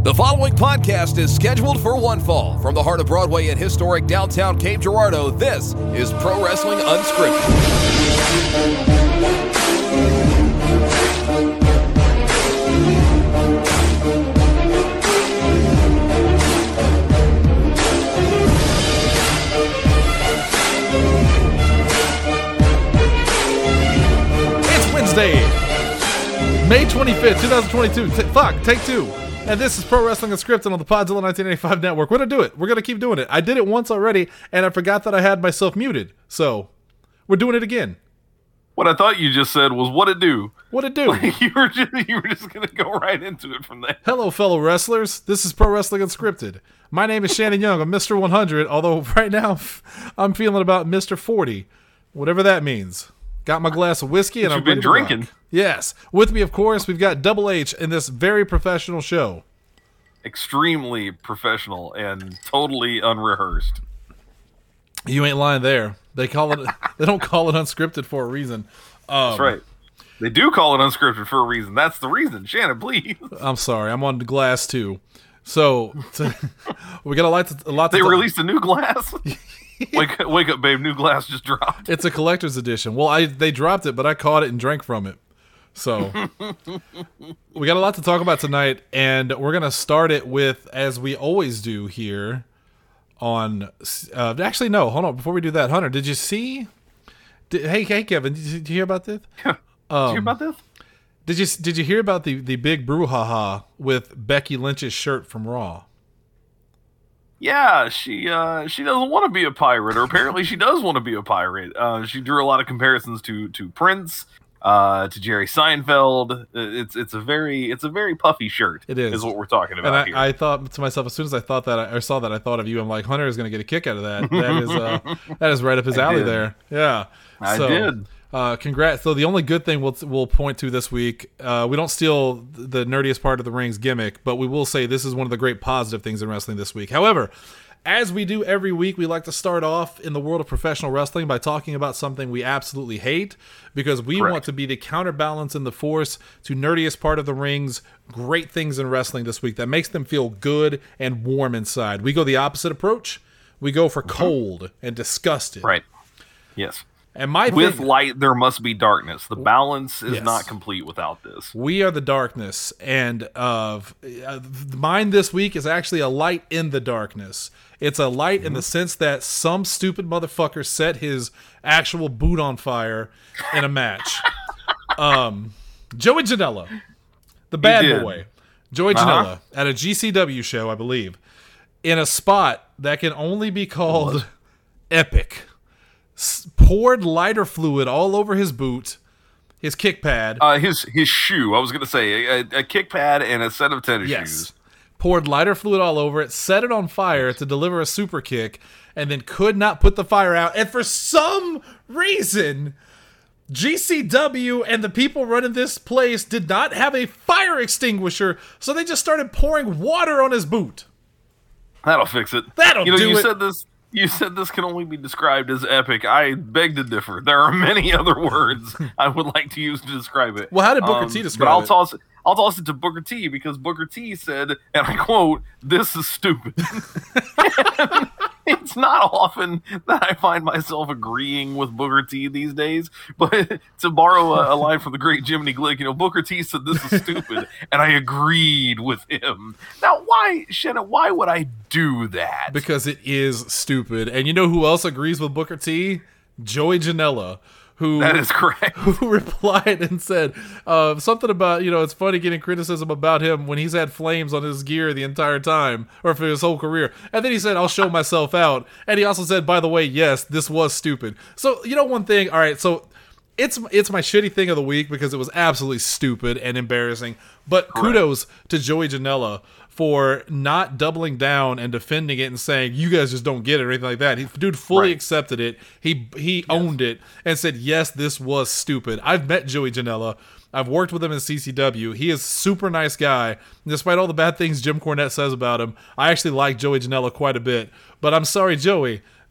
The following podcast is scheduled for one fall. From the heart of Broadway in historic downtown Cape Girardeau, this is Pro Wrestling Unscripted. It's Wednesday, May 25th, 2022. Take two. And this is Pro Wrestling Unscripted on the Podzilla 1985 network. We're going to do it. We're going to keep doing it. I did it once already, and I forgot that I had myself muted. So, we're doing it again. What I thought you just said was what it do. What it do? You were just going to go right into it from there. Hello, fellow wrestlers. This is Pro Wrestling Unscripted. My name is Shannon Young. I'm Mr. 100, although right now I'm feeling about Mr. 40, whatever that means. Got my glass of whiskey, and I'm been drinking. Yes. With me, of course, we've got Double H in this very professional show. Extremely professional and totally unrehearsed. You ain't lying there. They call it. They don't call it unscripted for a reason. That's right. They do call it unscripted for a reason. That's the reason. Shannon, please. I'm sorry. I'm on the glass too. So we got a lot. They released a new glass. Wake up, babe! New glass just dropped. It's a collector's edition. Well, they dropped it, but I caught it and drank from it. So we got a lot to talk about tonight, and we're gonna start it with, as we always do here on. Actually, no. Hold on. Before we do that, Hunter, did you see? Hey, Kevin, did you hear about this? Did you hear about this? Did you hear about the big brouhaha with Becky Lynch's shirt from Raw? Yeah, she doesn't want to be a pirate, or apparently she does want to be a pirate. She drew a lot of comparisons to Prince, to Jerry Seinfeld. It's a very puffy shirt. It is what we're talking about and here. I thought to myself, as soon as I thought that I saw that, I thought of you. I'm like, Hunter is going to get a kick out of that. That is right up his alley there. Yeah, I did. Congrats. So the only good thing we'll point to this week, we don't steal the nerdiest part of the ring's gimmick, but we will say this is one of the great positive things in wrestling this week. However, as we do every week, we like to start off in the world of professional wrestling by talking about something we absolutely hate, because we want to be the counterbalance and the force to nerdiest part of the ring's great things in wrestling this week that makes them feel good and warm inside. We go the opposite approach. We go for cold and disgusted. Right. Yes. And with light, there must be darkness. The balance is not complete without this. We are the darkness, and mine this week is actually a light in the darkness. It's a light in the sense that some stupid motherfucker set his actual boot on fire in a match. Joey Janela, the bad boy, Joey Janela, at a GCW show, I believe, in a spot that can only be called epic. Poured lighter fluid all over his boot, his kick pad. His shoe. I was going to say a kick pad and a set of tennis shoes. Poured lighter fluid all over it, set it on fire to deliver a super kick, and then could not put the fire out. And for some reason, GCW and the people running this place did not have a fire extinguisher, so they just started pouring water on his boot. That'll fix it. You said this can only be described as epic. I beg to differ. There are many other words I would like to use to describe it. Well, how did Booker T describe it? But I'll toss it to Booker T, because Booker T said, and I quote, "This is stupid." It's not often that I find myself agreeing with Booker T these days, but to borrow a line from the great Jiminy Glick, Booker T said this is stupid, and I agreed with him. Now, Shannon, why would I do that? Because it is stupid. And you know who else agrees with Booker T? Joey Janela. That is correct. Who replied and said something about, it's funny getting criticism about him when he's had flames on his gear the entire time, or for his whole career. And then he said, "I'll show myself out." And he also said, "By the way, yes, this was stupid." So, one thing, all right, so it's my shitty thing of the week because it was absolutely stupid and embarrassing. But kudos to Joey Janela for not doubling down and defending it and saying, "You guys just don't get it," or anything like that. Dude fully accepted it. He owned it and said, "Yes, this was stupid." I've met Joey Janela. I've worked with him in CCW. He is a super nice guy. Despite all the bad things Jim Cornette says about him, I actually like Joey Janela quite a bit. But I'm sorry, Joey.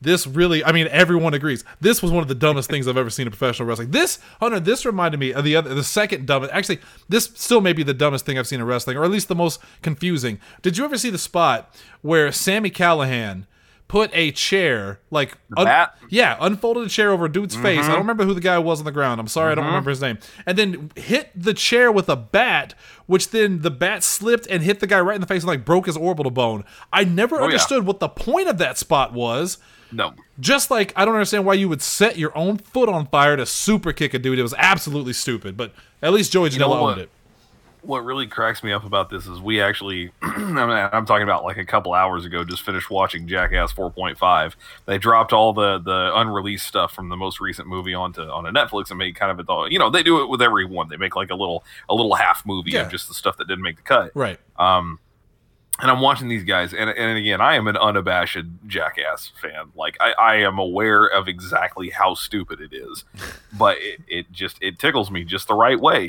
this really, I mean, everyone agrees. This was one of the dumbest things I've ever seen in professional wrestling. This reminded me of the second dumbest. Actually, this still may be the dumbest thing I've seen in wrestling, or at least the most confusing. Did you ever see the spot where Sami Callihan put a chair, like unfolded a chair over a dude's face? I don't remember who the guy was on the ground. I'm sorry, I don't remember his name. And then hit the chair with a bat, which then the bat slipped and hit the guy right in the face and like broke his orbital bone. I never understood what the point of that spot was. No. Just like I don't understand why you would set your own foot on fire to super kick a dude. It was absolutely stupid, but at least Joey Janela owned it. What really cracks me up about this is we actually, I'm talking about like a couple hours ago, just finished watching Jackass 4.5. They dropped all the unreleased stuff from the most recent movie onto Netflix and made kind of a, they do it with everyone. They make like a little half movie of just the stuff that didn't make the cut. Right. And I'm watching these guys, and again, I am an unabashed Jackass fan. Like, I am aware of exactly how stupid it is, but it tickles me just the right way,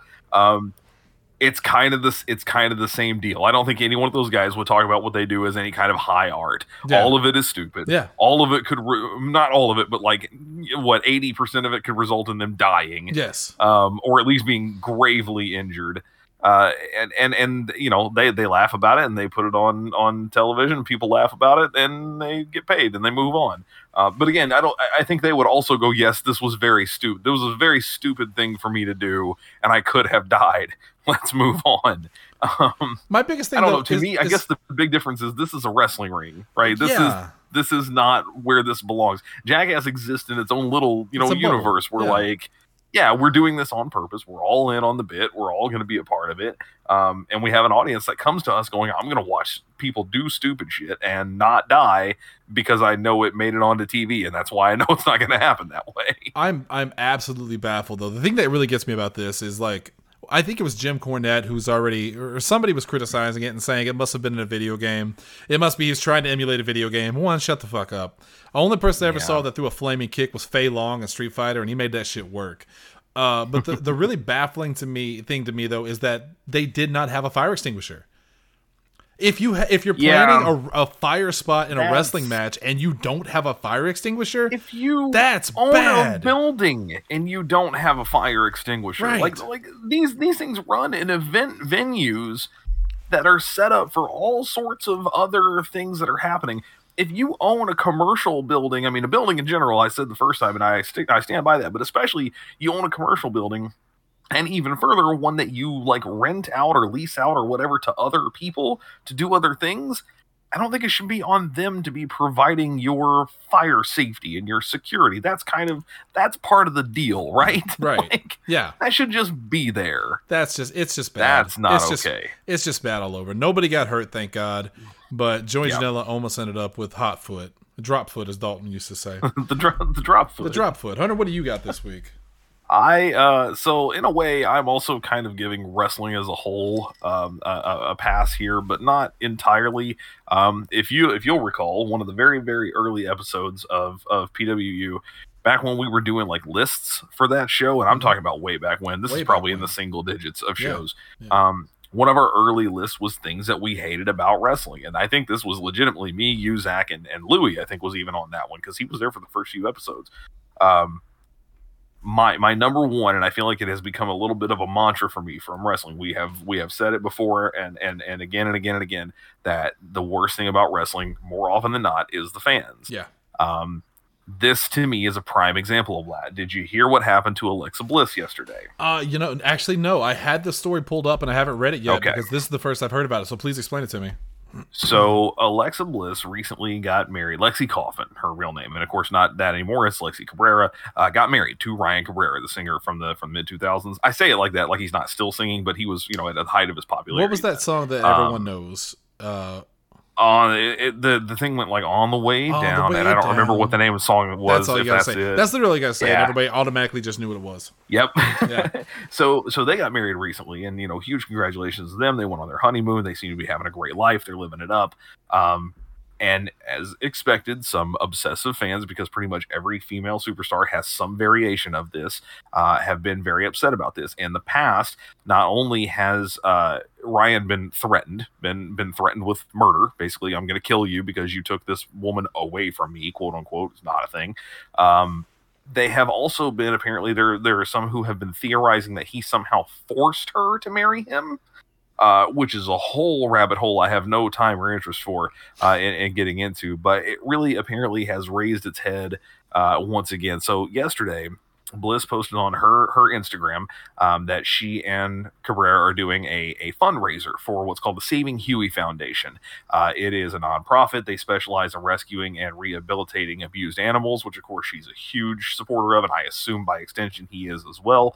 It's kind of the same deal. I don't think any one of those guys would talk about what they do as any kind of high art. Yeah. All of it is stupid. Yeah. All of it could, not all of it, but like 80% of it could result in them dying. Yes. Or at least being gravely injured. And they laugh about it and they put it on television. People laugh about it and they get paid and they move on. But again, I think they would also go, yes, this was very stupid. This was a very stupid thing for me to do, and I could have died. Let's move on. My biggest thing, I don't know. To me, I guess the big difference is this is a wrestling ring, right? This is not where this belongs. Jackass exists in its own little, universe where we're doing this on purpose. We're all in on the bit. We're all going to be a part of it. And we have an audience that comes to us going, I'm going to watch people do stupid shit and not die because I know it made it onto TV. And that's why I know it's not going to happen that way. I'm absolutely baffled, though. The thing that really gets me about this is like, I think it was Jim Cornette or somebody was criticizing it and saying it must have been in a video game. It must be he's trying to emulate a video game. One, shut the fuck up. The only person I ever saw that threw a flaming kick was Fei Long in Street Fighter, and he made that shit work. But the really baffling thing to me though is that they did not have a fire extinguisher. If you're planning a fire spot in a wrestling match and you don't have a fire extinguisher, that's own bad. A building and you don't have a fire extinguisher, right. like these things run in event venues that are set up for all sorts of other things that are happening. If you own a commercial building, I mean a building in general, I said the first time, and I stand by that, but especially you own a commercial building. And even further, one that you like rent out or lease out or whatever to other people to do other things, I don't think it should be on them to be providing your fire safety and your security. That's part of the deal, right? Right. That should just be there. It's just bad. That's not okay. It's just bad all over. Nobody got hurt, thank God. But Joey Janela almost ended up with hot foot. Drop foot, as Dalton used to say. the drop foot. The drop foot. Hunter, what do you got this week? So in a way, I'm also kind of giving wrestling as a whole a pass here, but not entirely. If you'll recall, one of the very, very early episodes of PWU, back when we were doing like lists for that show, and I'm talking about way back when. This is probably in the single digits of shows. Yeah. One of our early lists was things that we hated about wrestling, and I think this was legitimately me, you, Zach, and Louie. I think was even on that one because he was there for the first few episodes. My number one, and I feel like it has become a little bit of a mantra for me from wrestling. We have said it before and again and again and again that the worst thing about wrestling, more often than not, is the fans. Yeah. This to me is a prime example of that. Did you hear what happened to Alexa Bliss yesterday? Actually, no. I had the story pulled up and I haven't read it yet because this is the first I've heard about it. So please explain it to me. So Alexa Bliss recently got married. Lexi Coffin, her real name, and of course not that anymore. It's Lexi Cabrera. Got married to Ryan Cabrera, the singer from the mid 2000s. I say it like that, like he's not still singing, but he was, at the height of his popularity. What was that song that everyone knows? The thing went like On the Way Down, and I don't remember what the name of the song was. That's all you gotta say. It. That's literally gotta say. Yeah. And everybody automatically just knew what it was. Yep. Yeah. So they got married recently, and huge congratulations to them. They went on their honeymoon. They seem to be having a great life. They're living it up. And as expected, some obsessive fans, because pretty much every female superstar has some variation of this, have been very upset about this. In the past, not only has Ryan been threatened with murder, basically, I'm going to kill you because you took this woman away from me, quote unquote, it's not a thing. They have also been, apparently, there are some who have been theorizing that he somehow forced her to marry him. Which is a whole rabbit hole I have no time or interest for in getting into, but it really apparently has raised its head once again. So yesterday, Bliss posted on her Instagram that she and Cabrera are doing a fundraiser for what's called the Saving Huey Foundation. It is a nonprofit. They specialize in rescuing and rehabilitating abused animals, which of course she's a huge supporter of, and I assume by extension he is as well.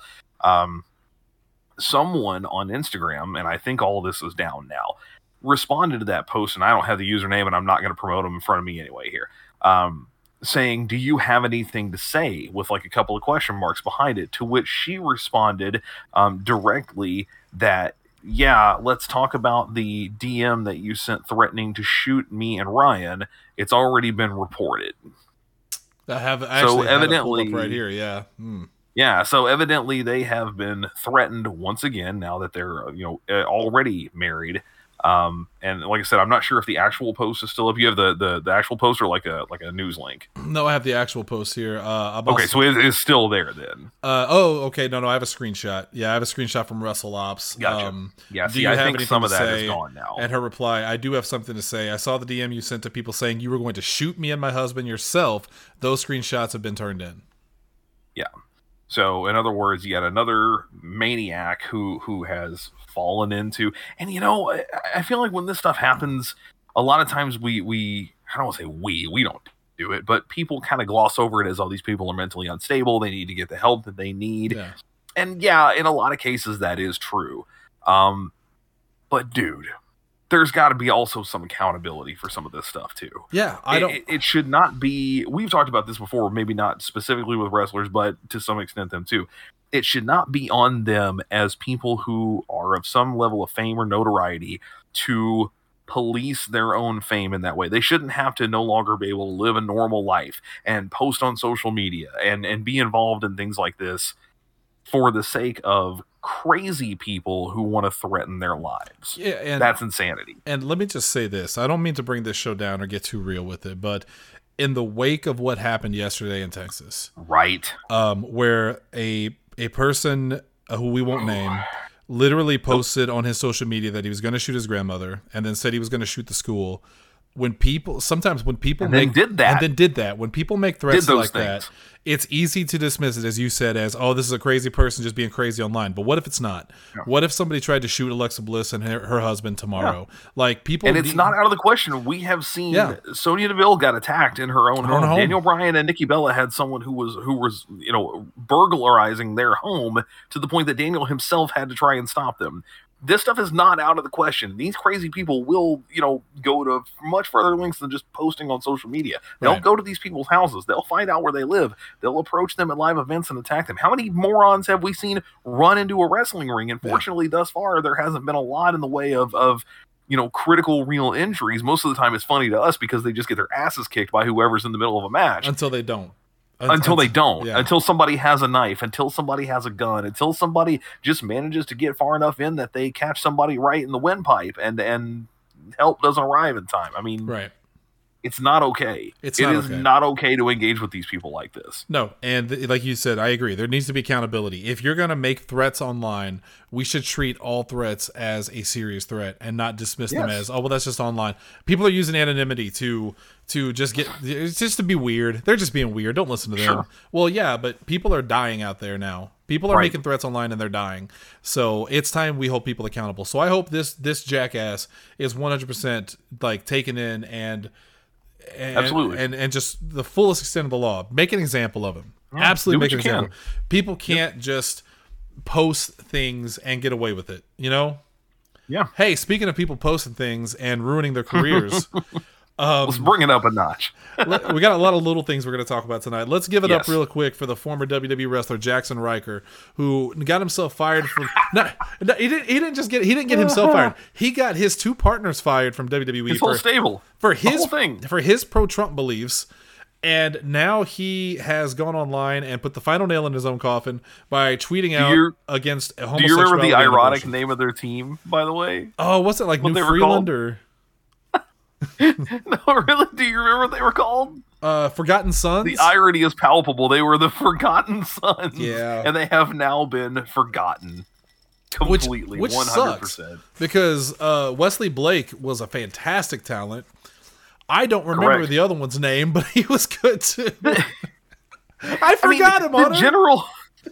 Someone on Instagram, and I think all this is down now, responded to that post, and I don't have the username, and I'm not going to promote them in front of me anyway here, saying, do you have anything to say, with like a couple of question marks behind it, to which she responded directly that, yeah, let's talk about the DM that you sent threatening to shoot me and Ryan. It's already been reported. I have actually evidently had it pulled up right here, yeah. Yeah, so evidently they have been threatened once again now that they're already married. And like I said, I'm not sure if the actual post is still up. You have the actual post or like a news link? No, I have the actual post here. Okay, so it is still there then. Okay, no, I have a screenshot. Yeah, I have a screenshot from WrestleOps. Gotcha. Yeah, do you have think some of that say? is gone now. And her reply, I do have something to say. I saw the DM you sent to people saying you were going to shoot me and my husband yourself. Those screenshots have been turned in. Yeah. So, in other words, yet another maniac who has fallen into, and I feel like when this stuff happens, a lot of times we I don't want to say we don't do it, but people kind of gloss over it as, oh, these people are mentally unstable, they need to get the help that they need. Yeah. And yeah, in a lot of cases that is true. But dude, there's got to be also some accountability for some of this stuff too. Yeah, It should not be. We've talked about this before, maybe not specifically with wrestlers, but to some extent them too. It should not be on them as people who are of some level of fame or notoriety to police their own fame in that way. They shouldn't have to no longer be able to live a normal life and post on social media and be involved in things like this for the sake of crazy people who want to threaten their lives. Yeah, and that's insanity. And let me just say this. I don't mean to bring this show down or get too real with it, but in the wake of what happened yesterday in Texas, right, where a person who we won't name literally posted on his social media that he was going to shoot his grandmother and then said he was going to shoot the school. When people did that, when people make threats like that, it's easy to dismiss it, as you said, as, oh, this is a crazy person just being crazy online. But what if it's not? Yeah. What if somebody tried to shoot Alexa Bliss and her husband tomorrow? Yeah. Like, people, and it's not out of the question. We have seen Sonya Deville got attacked in her own home. Daniel Bryan and Nikki Bella had someone who was burglarizing their home to the point that Daniel himself had to try and stop them. This stuff is not out of the question. These crazy people will, go to much further lengths than just posting on social media. They'll go to these people's houses. They'll find out where they live. They'll approach them at live events and attack them. How many morons have we seen run into a wrestling ring? And fortunately, thus far, there hasn't been a lot in the way of critical real injuries. Most of the time, it's funny to us because they just get their asses kicked by whoever's in the middle of a match. Until they don't. Until somebody has a knife, until somebody has a gun, until somebody just manages to get far enough in that they catch somebody right in the windpipe and help doesn't arrive in time. I mean, right. It's not okay. It is not okay to engage with these people like this. No, and like you said, I agree. There needs to be accountability. If you're going to make threats online, we should treat all threats as a serious threat and not dismiss them as, oh, well, that's just online. People are using anonymity to just to be weird. They're just being weird. Don't listen to them. Sure. Well, yeah, but people are dying out there now. People are making threats online and they're dying. So it's time we hold people accountable. So I hope this jackass is 100% like taken in and absolutely, and just the fullest extent of the law. Make an example of him. Absolutely, make an example. People can't just post things and get away with it. Yeah. Hey, speaking of people posting things and ruining their careers, Let's bring it up a notch. We got a lot of little things we're going to talk about tonight. Let's give it up Yes. real quick for the former WWE wrestler Jackson Riker, who got himself fired from. He didn't get himself fired. He got his 2 partners fired from WWE His whole stable. for The his whole thing. for his pro-Trump beliefs. And now he has gone online and put the final nail in his own coffin by tweeting out against homosexuality. Do you remember the and ironic abortion. name of their team, by the way? Oh, what's it like? What New they were Freeland called? or No, really? Do you remember what they were called? Forgotten Sons? The irony is palpable. They were the Forgotten Sons. Yeah. And they have now been forgotten. Completely. Which 100%. sucks because Wesley Blake was a fantastic talent. I don't remember Correct. the other one's name, but he was good too. I forgot him on the it. general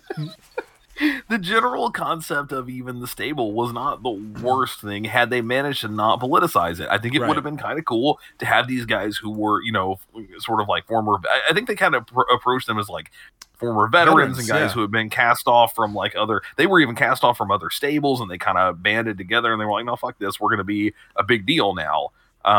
the general concept of even the stable was not the worst thing had they managed to not politicize it. I think it Right. would have been kind of cool to have these guys who were, sort of like former. I think they kind of approached them as like former veterans and guys yeah. who had been cast off from like other. They were even cast off from other stables, and they kind of banded together and they were like, "No, fuck this. We're going to be a big deal now."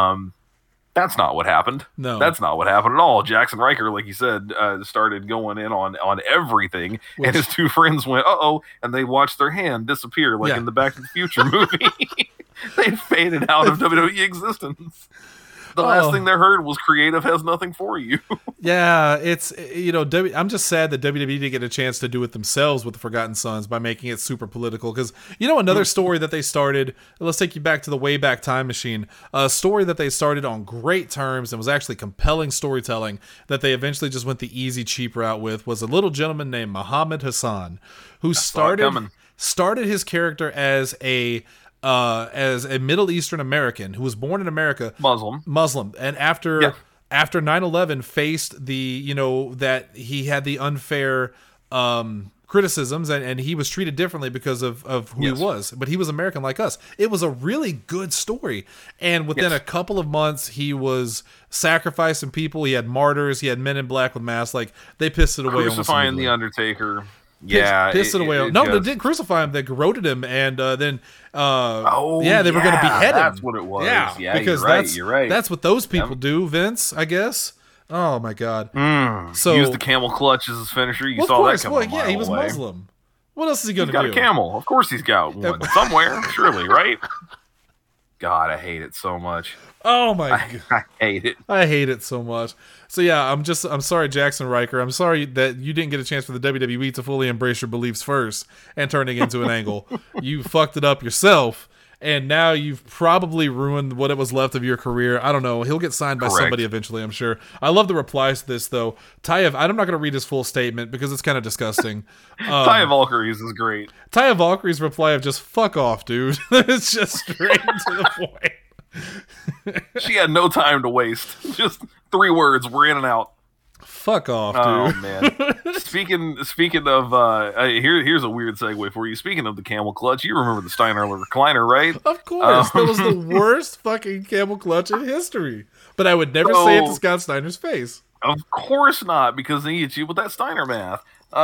That's not what happened. No. That's not what happened at all. Jackson Riker, like you said, started going in on everything, and his 2 friends went, "Uh-oh," and they watched their hand disappear, like Yeah. in the Back to the Future movie. They faded out of WWE existence. The last thing they heard was "creative has nothing for you." Yeah, it's I'm just sad that WWE didn't get a chance to do it themselves with the Forgotten Sons by making it super political. Because another story that they started. Let's take you back to the Wayback Time Machine. A story that they started on great terms and was actually compelling storytelling that they eventually just went the easy, cheap route with was a little gentleman named Muhammad Hassan, who started his character as a Middle Eastern American who was born in America, Muslim, and after 9/11 faced the that he had the unfair criticisms and he was treated differently because of who he was, but he was American like us. It was a really good story, and within a couple of months he was sacrificing people. He had martyrs, he had Men in Black with masks. Like, they pissed it away, Crucifying the Undertaker. Yeah, pissed it away. No, they didn't crucify him. They garroted him, and then they were going to behead him. That's what it was. Yeah, because you're right. That's what those people do, Vince, I guess. Oh my God. So use the camel clutch as his finisher. You saw course, that coming a mile he was away. Muslim. What else is he going He's to got do? a camel. Of course he's got one somewhere, surely, right? God, I hate it so much. Oh my God. I hate it. I hate it so much. So yeah, I'm sorry, Jackson Riker. I'm sorry that you didn't get a chance for the WWE to fully embrace your beliefs first and turn it into an angle. You fucked it up yourself, and now you've probably ruined what it was left of your career. I don't know. He'll get signed by somebody eventually, I'm sure. I love the replies to this, though. I'm not going to read his full statement because it's kind of disgusting. Taya Valkyries is great. Taya Valkyrie's reply of just "fuck off, dude." It's just straight to the point. She had no time to waste. Just 3 words. We're in and out. Fuck off, Oh dude. man. Speaking of here's a weird segue for you. Speaking of the camel clutch, you remember the Steiner recliner, right? Of course, that was the worst fucking camel clutch in history. But I would never say it to Scott Steiner's face. Of course not, because they hit you with that Steiner math.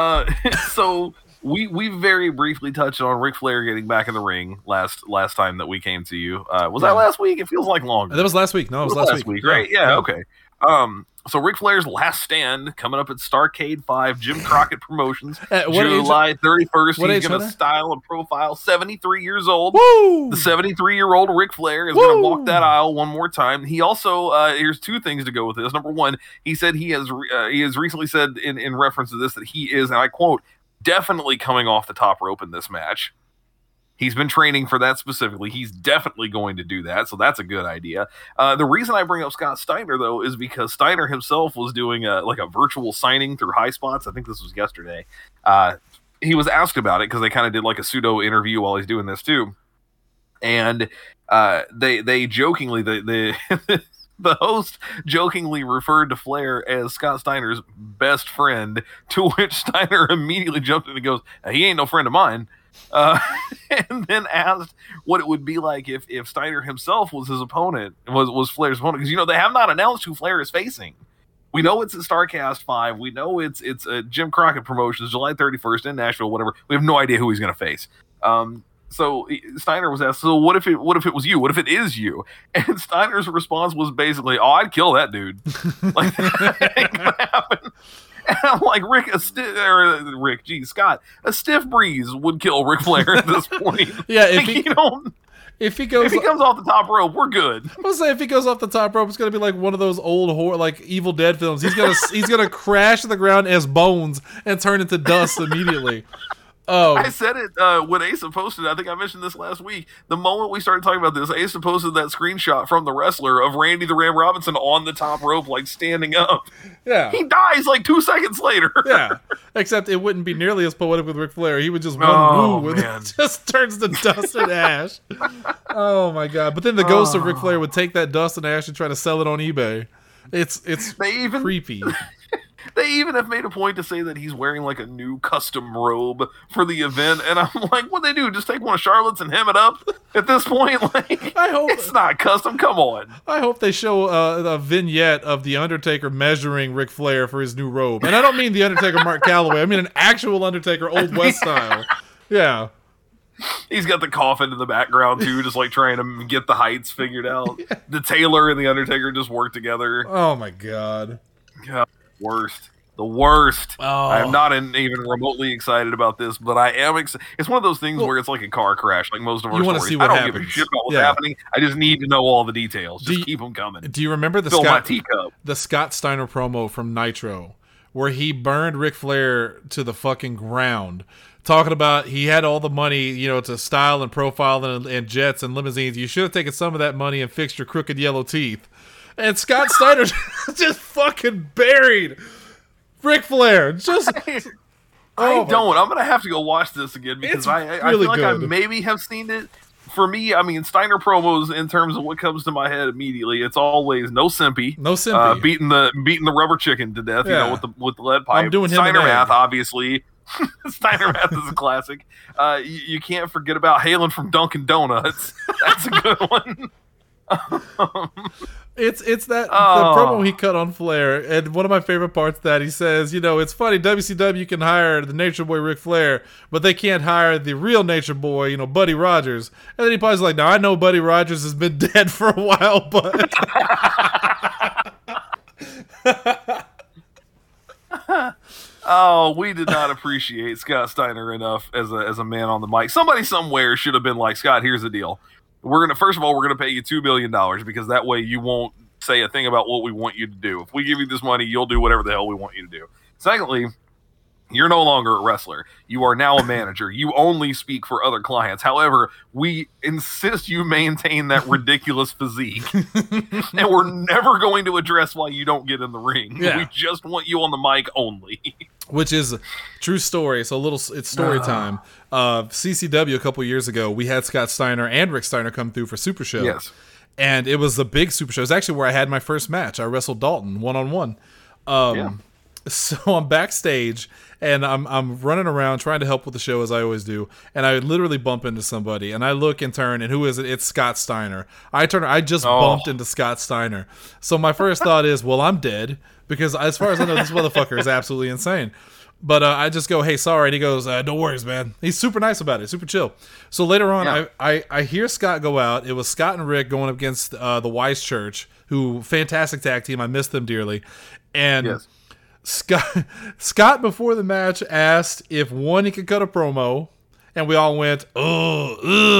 So we very briefly touched on Ric Flair getting back in the ring last time that we came to you. Was that last week? It feels like longer. That was last week. No, it was last week. Right? Yeah. Okay. So Ric Flair's last stand coming up at Starrcade 5, Jim Crockett Promotions, July 31st. He's going to style and profile 73 years old. Woo! The 73-year-old Ric Flair is going to walk that aisle one more time. He also, here's 2 things to go with this. Number one, he said he has recently said in reference to this that he is, and I quote, definitely coming off the top rope in this match. He's been training for that specifically. He's definitely going to do that, so that's a good idea. The reason I bring up Scott Steiner, though, is because Steiner himself was doing a virtual signing through High Spots. I think this was yesterday. He was asked about it because they kind of did like a pseudo interview while he's doing this too, and they jokingly the host jokingly referred to Flair as Scott Steiner's best friend, to which Steiner immediately jumped in and goes, "He ain't no friend of mine." And then asked what it would be like if Steiner himself was his opponent, was Flair's opponent, because they have not announced who Flair is facing. We know it's at Starrcast 5. We know it's Jim Crockett Promotions, July 31st in Nashville, whatever. We have no idea who he's going to face. So Steiner was asked, so what if it was you? What if it is you? And Steiner's response was basically, oh, I'd kill that dude. Like, that ain't gonna happen. And I'm like, Scott, a stiff breeze would kill Ric Flair at this point. Yeah, if he comes off the top rope, we're good. I was saying, if he goes off the top rope, it's gonna be like one of those old like Evil Dead films. He's gonna crash to the ground as bones and turn into dust immediately. Oh, I said it when Asa posted. I think I mentioned this last week. The moment we started talking about this, Asa posted that screenshot from the wrestler of Randy the Ram Robinson on the top rope, like standing up. Yeah, he dies like 2 seconds later. Yeah, except it wouldn't be nearly as poetic with Ric Flair. He would just just turns to dust and ash. Oh my god! But then the ghost of Ric Flair would take that dust and ash and try to sell it on eBay. It's creepy. They even have made a point to say that he's wearing like a new custom robe for the event, and I'm like, what they do? Just take one of Charlotte's and hem it up? At this point, like, I hope it's not custom. Come on. I hope they show a vignette of the Undertaker measuring Ric Flair for his new robe, and I don't mean the Undertaker Mark Calloway. I mean an actual Undertaker Old West style. Yeah. He's got the coffin in the background too, just like trying to get the heights figured out. Yeah. The tailor and the Undertaker just work together. Oh my god. God. The worst. Oh. I'm not even remotely excited about this, but I am excited. It's one of those things where it's like a car crash, like most of our stories. See what I don't happens. give a shit about what's happening. I just need to know all the details. Just keep them coming. Do you remember the Scott Steiner promo from Nitro, where he burned Ric Flair to the fucking ground, talking about he had all the money, to style and profile and jets and limousines. You should have taken some of that money and fixed your crooked yellow teeth. And Scott Steiner just fucking buried Ric Flair. I'm going to have to go watch this again because I feel like I maybe have seen it. For me, I mean, Steiner promos, in terms of what comes to my head immediately, it's always no simpy. Beating the rubber chicken to death, with the lead pipe. I'm doing Steiner math, obviously. Steiner math is a classic. You can't forget about hailing from Dunkin' Donuts. That's a good one. It's that the promo he cut on Flair, and one of my favorite parts that he says, it's funny, WCW can hire the Nature Boy Ric Flair, but they can't hire the real Nature Boy, Buddy Rogers. And then he probably's like, now I know Buddy Rogers has been dead for a while, but oh, we did not appreciate Scott Steiner enough as a man on the mic. Somebody somewhere should have been like, Scott, here's the deal. First of all, we're gonna pay you $2 billion because that way you won't say a thing about what we want you to do. If we give you this money, you'll do whatever the hell we want you to do. Secondly, you're no longer a wrestler. You are now a manager. You only speak for other clients. However, we insist you maintain that ridiculous physique. And we're never going to address why you don't get in the ring. Yeah. We just want you on the mic only. Which is a true story. So it's story time. CCW a couple years ago, we had Scott Steiner and Rick Steiner come through for Super Show. Yes. And it was a big Super Show. It's actually where I had my first match. I wrestled Dalton one-on-one. So I'm backstage and I'm running around trying to help with the show as I always do, and I literally bump into somebody and I look and turn, and who is it? It's Scott Steiner. I just bumped into Scott Steiner. So my first thought is, well, I'm dead, because as far as I know, this motherfucker is absolutely insane. But I just go, hey, sorry. And he goes, no worries, man. He's super nice about it, super chill. So later on, I hear Scott go out. It was Scott and Rick going up against the Wise Church, who, fantastic tag team. I miss them dearly. And yes. Scott before the match asked if, one, he could cut a promo, and we all went, ugh.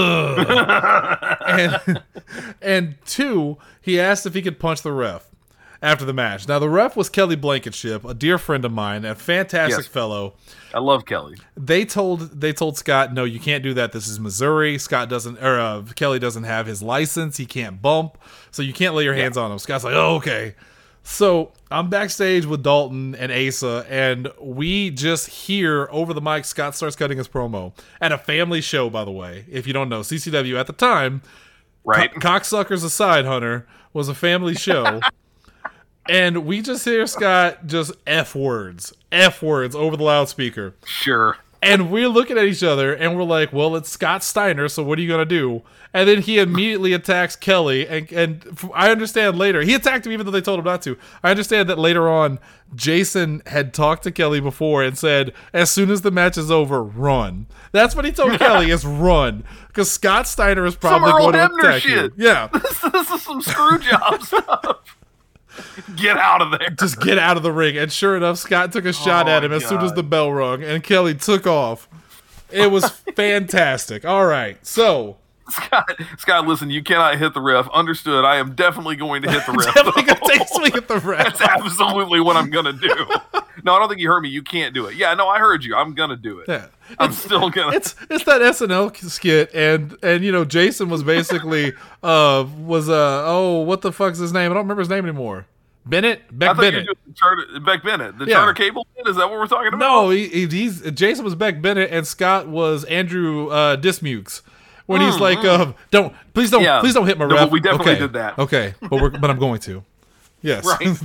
and two, he asked if he could punch the ref after the match. Now, the ref was Kelly Blankenship, a dear friend of mine, a fantastic fellow. I love Kelly. They told Scott, no, you can't do that. This is Missouri. Kelly doesn't have his license. He can't bump, so you can't lay your hands on him. Scott's like, oh, okay. So I'm backstage with Dalton and Asa, and we just hear over the mic Scott starts cutting his promo at a family show, by the way. If you don't know, CCW at the time, right? Cocksuckers Aside, Hunter, was a family show. And we just hear Scott just F words over the loudspeaker. Sure. And we're looking at each other and we're like, well, it's Scott Steiner, so what are you going to do? And then he immediately attacks Kelly. And I understand later, he attacked him even though they told him not to. I understand that later on, Jason had talked to Kelly before and said, as soon as the match is over, run. That's what he told Kelly, is run. Because Scott Steiner is probably going to attack you. Yeah. This is some screw job stuff. Get out of there. Just get out of the ring. And sure enough, Scott took a shot at him as soon as the bell rung, and Kelly took off. It was fantastic. All right, so Scott, listen, you cannot hit the ref. Understood. I am definitely going to hit the ref. Definitely going to take a swing at the ref. That's absolutely what I'm going to do. No, I don't think you heard me. You can't do it. Yeah, no, I heard you. I'm going to do it. Yeah. I'm still going to. It's that SNL skit, and you know, Jason was basically, what the fuck's his name? I don't remember his name anymore. Beck Bennett. Beck Bennett. The Charter Cable? Is that what we're talking about? No, he's Jason was Beck Bennett, and Scott was Andrew Dismukes. When he's like, please don't hit my ref. We definitely did that. Okay, but I'm going to. Yes. Right.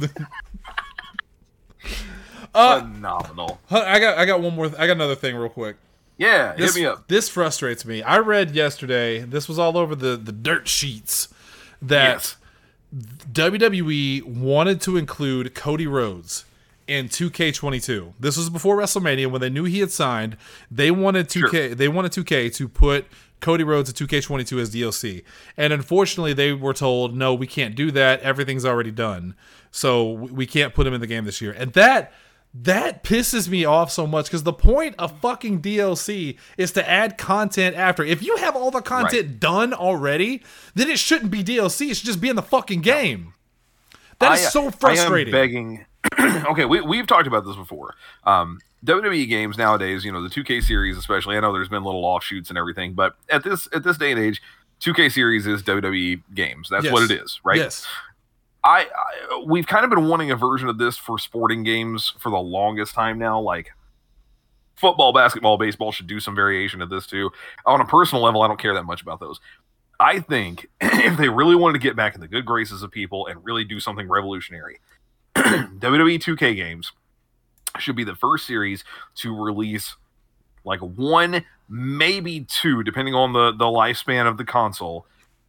Phenomenal. I got one more. I got another thing real quick. Yeah, hit me up. This frustrates me. I read yesterday. This was all over the dirt sheets that WWE wanted to include Cody Rhodes in 2K22. This was before WrestleMania when they knew he had signed. They wanted 2K. Sure. They wanted 2K to put Cody Rhodes in 2K22 as DLC. And unfortunately, they were told, no, we can't do that. Everything's already done. So we can't put him in the game this year. And that pisses me off so much, because the point of fucking DLC is to add content after. If you have all the content done already, then it shouldn't be DLC. It should just be in the fucking game. That is so frustrating. I am begging. Okay, we've talked about this before. WWE games nowadays, you know, the 2K series especially, I know there's been little offshoots and everything, but at this day and age, 2K series is WWE games. That's what it is, right? Yes. We've kind of been wanting a version of this for sporting games for the longest time now. Like football, basketball, baseball should do some variation of this too. On a personal level, I don't care that much about those. I think if they really wanted to get back in the good graces of people and really do something revolutionary, WWE 2K games should be the first series to release like one, maybe two, depending on the lifespan of the console,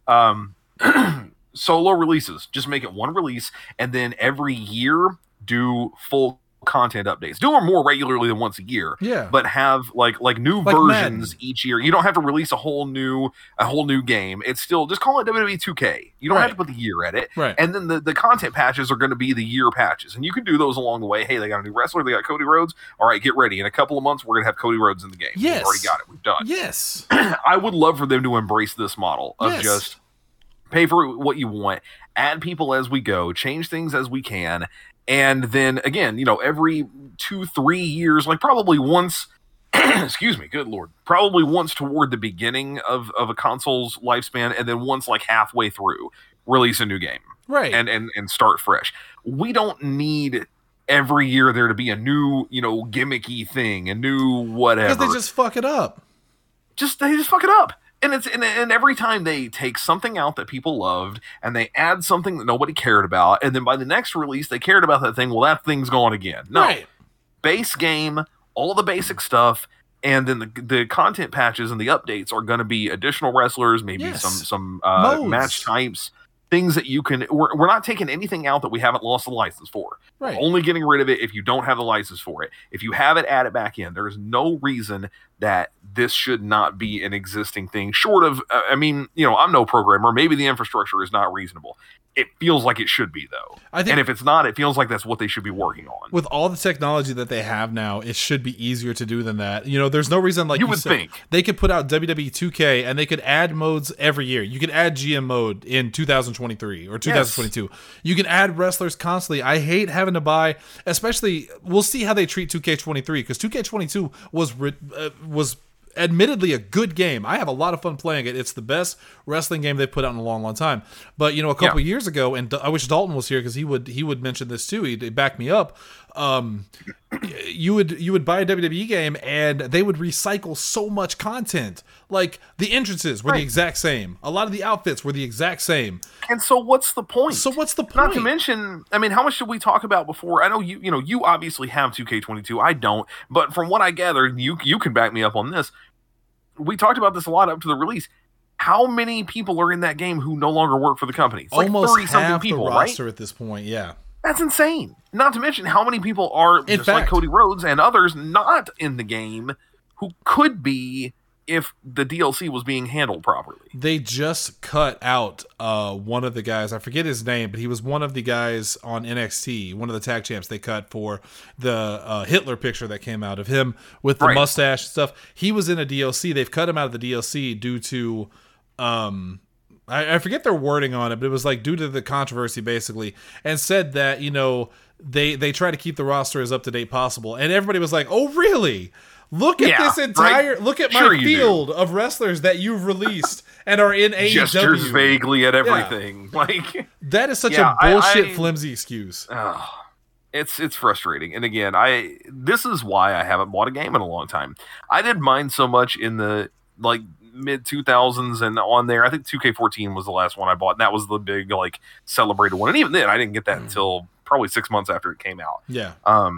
solo releases. Just make it one release, and then every year do full content updates. Do them more regularly than once a year. Yeah. But have like new versions each year. You don't have to release a whole new game. It's still just call it WWE 2K. You don't have to put the year at it. Right. And then the content patches are going to be the year patches. And you can do those along the way. Hey, they got a new wrestler, they got Cody Rhodes. All right, get ready. In a couple of months, we're going to have Cody Rhodes in the game. Yes. We've already got it. We've done. Yes. I would love for them to embrace this model of just pay for what you want, add people as we go, change things as we can. And then again, you know, every 2-3 years, like probably once, excuse me, good Lord, probably once toward the beginning of a console's lifespan, and then once like halfway through, release a new game. Right. And start fresh. We don't need every year there to be a new, you know, gimmicky thing, a new whatever. Because they just fuck it up. They just fuck it up. And every time they take something out that people loved and they add something that nobody cared about, and then by the next release they cared about that thing, well, that thing's gone again. No. Right. Base game, all the basic stuff, and then the content patches and the updates are going to be additional wrestlers, maybe some match types, things that you can. We're not taking anything out that we haven't lost the license for. Right. We're only getting rid of it if you don't have the license for it. If you have it, add it back in. There is no reason that this should not be an existing thing. Short of, I mean, you know, I'm no programmer. Maybe the infrastructure is not reasonable. It feels like it should be, though. And if it's not, it feels like that's what they should be working on. With all the technology that they have now, it should be easier to do than that. You know, there's no reason, like you would think. They could put out WWE 2K and they could add modes every year. You could add GM mode in 2023 or 2022. Yes. You can add wrestlers constantly. I hate having to buy, especially, we'll see how they treat 2K23, because 2K22 was admittedly a good game. I have a lot of fun playing it. It's the best wrestling game they've put out in a long, long time. But, you know, a couple years ago, and I wish Dalton was here because he would mention this too. He'd back me up. you would buy a WWE game and they would recycle so much content. Like the entrances were the exact same. A lot of the outfits were the exact same. And so what's the point? Not to mention, I mean, how much did we talk about before? I know you obviously have 2K22. I don't, but from what I gather, you can back me up on this. We talked about this a lot up to the release. How many people are in that game who no longer work for the company? It's almost like 30-something people, the roster right? At this point, yeah. That's insane. Not to mention how many people are like Cody Rhodes and others not in the game who could be if the DLC was being handled properly. They just cut out one of the guys. I forget his name, but he was one of the guys on NXT, one of the tag champs they cut for the Hitler picture that came out of him with the mustache and stuff. He was in a DLC. They've cut him out of the DLC due to... I forget their wording on it, but it was like due to the controversy basically, and said that, they try to keep the roster as up to date possible. And everybody was like, oh, really? Look at this entire, look at my field of wrestlers that you've released and are in AEW. Gestures vaguely at everything. Yeah. Like that is such a bullshit, flimsy excuse. It's frustrating. And again, this is why I haven't bought a game in a long time. I didn't mind so much in the mid 2000s and on there. I think 2K14 was the last one I bought, and that was the big celebrated one. And even then, I didn't get that until probably 6 months after it came out. Yeah.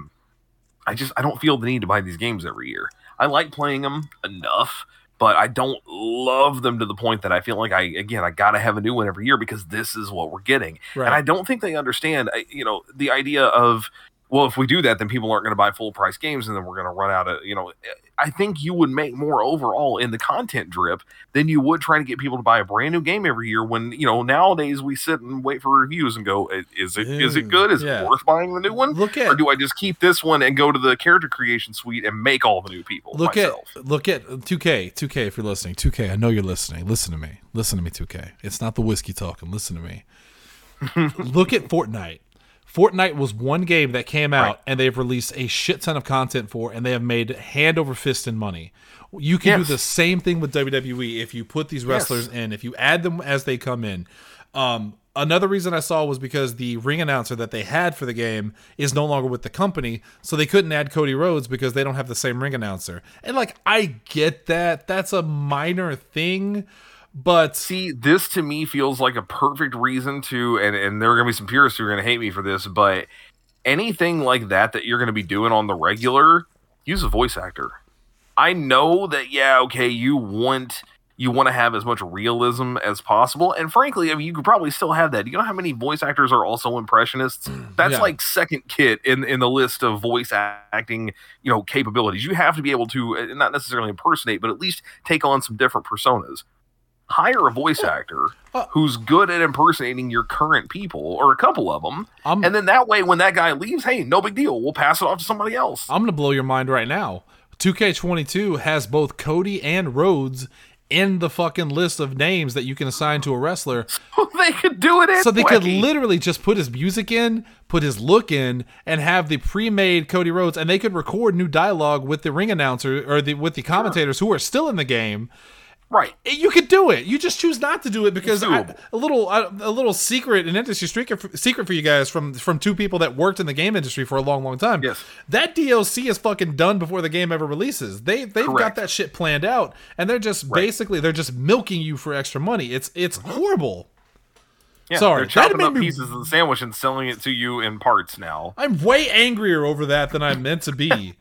I don't feel the need to buy these games every year. I like playing them enough, but I don't love them to the point that I feel like I gotta have a new one every year because this is what we're getting. Right. And I don't think they understand, the idea of, well, if we do that, then people aren't going to buy full price games and then we're going to run out of, I think you would make more overall in the content drip than you would trying to get people to buy a brand new game every year when, nowadays we sit and wait for reviews and go, is it good? Is it worth buying the new one? Or do I just keep this one and go to the character creation suite and make all the new people myself? Look at 2K if you're listening. 2K, I know you're listening. Listen to me, 2K. It's not the whiskey talking. Listen to me. Look at Fortnite. Fortnite was one game that came out and they've released a shit ton of content for, and they have made hand over fist in money. You can do the same thing with WWE if you put these wrestlers in, if you add them as they come in. Another reason I saw was because the ring announcer that they had for the game is no longer with the company, so they couldn't add Cody Rhodes because they don't have the same ring announcer. And I get that. That's a minor thing. But see, this to me feels like a perfect reason to, and there are going to be some purists who are going to hate me for this, but anything like that you're going to be doing on the regular, use a voice actor. I know that, you want to have as much realism as possible, and frankly, I mean, you could probably still have that. You know how many voice actors are also impressionists? That's like second kit in the list of voice acting, capabilities. You have to be able to, not necessarily impersonate, but at least take on some different personas. Hire a voice actor who's good at impersonating your current people, or a couple of them, and then that way, when that guy leaves, hey, no big deal. We'll pass it off to somebody else. I'm going to blow your mind right now. 2K22 has both Cody and Rhodes in the fucking list of names that you can assign to a wrestler. They could do it anyway. So they could literally just put his music in, put his look in, and have the pre-made Cody Rhodes, and they could record new dialogue with the ring announcer or with the commentators who are still in the game. Right, you could do it. You just choose not to do it because a little secret, an industry secret for you guys from two people that worked in the game industry for a long, long time. Yes, that DLC is fucking done before the game ever releases. They've got that shit planned out, and they're just basically they're just milking you for extra money. It's horrible. Yeah, sorry, they're chopping up pieces of the sandwich and selling it to you in parts now. I'm way angrier over that than I'm meant to be.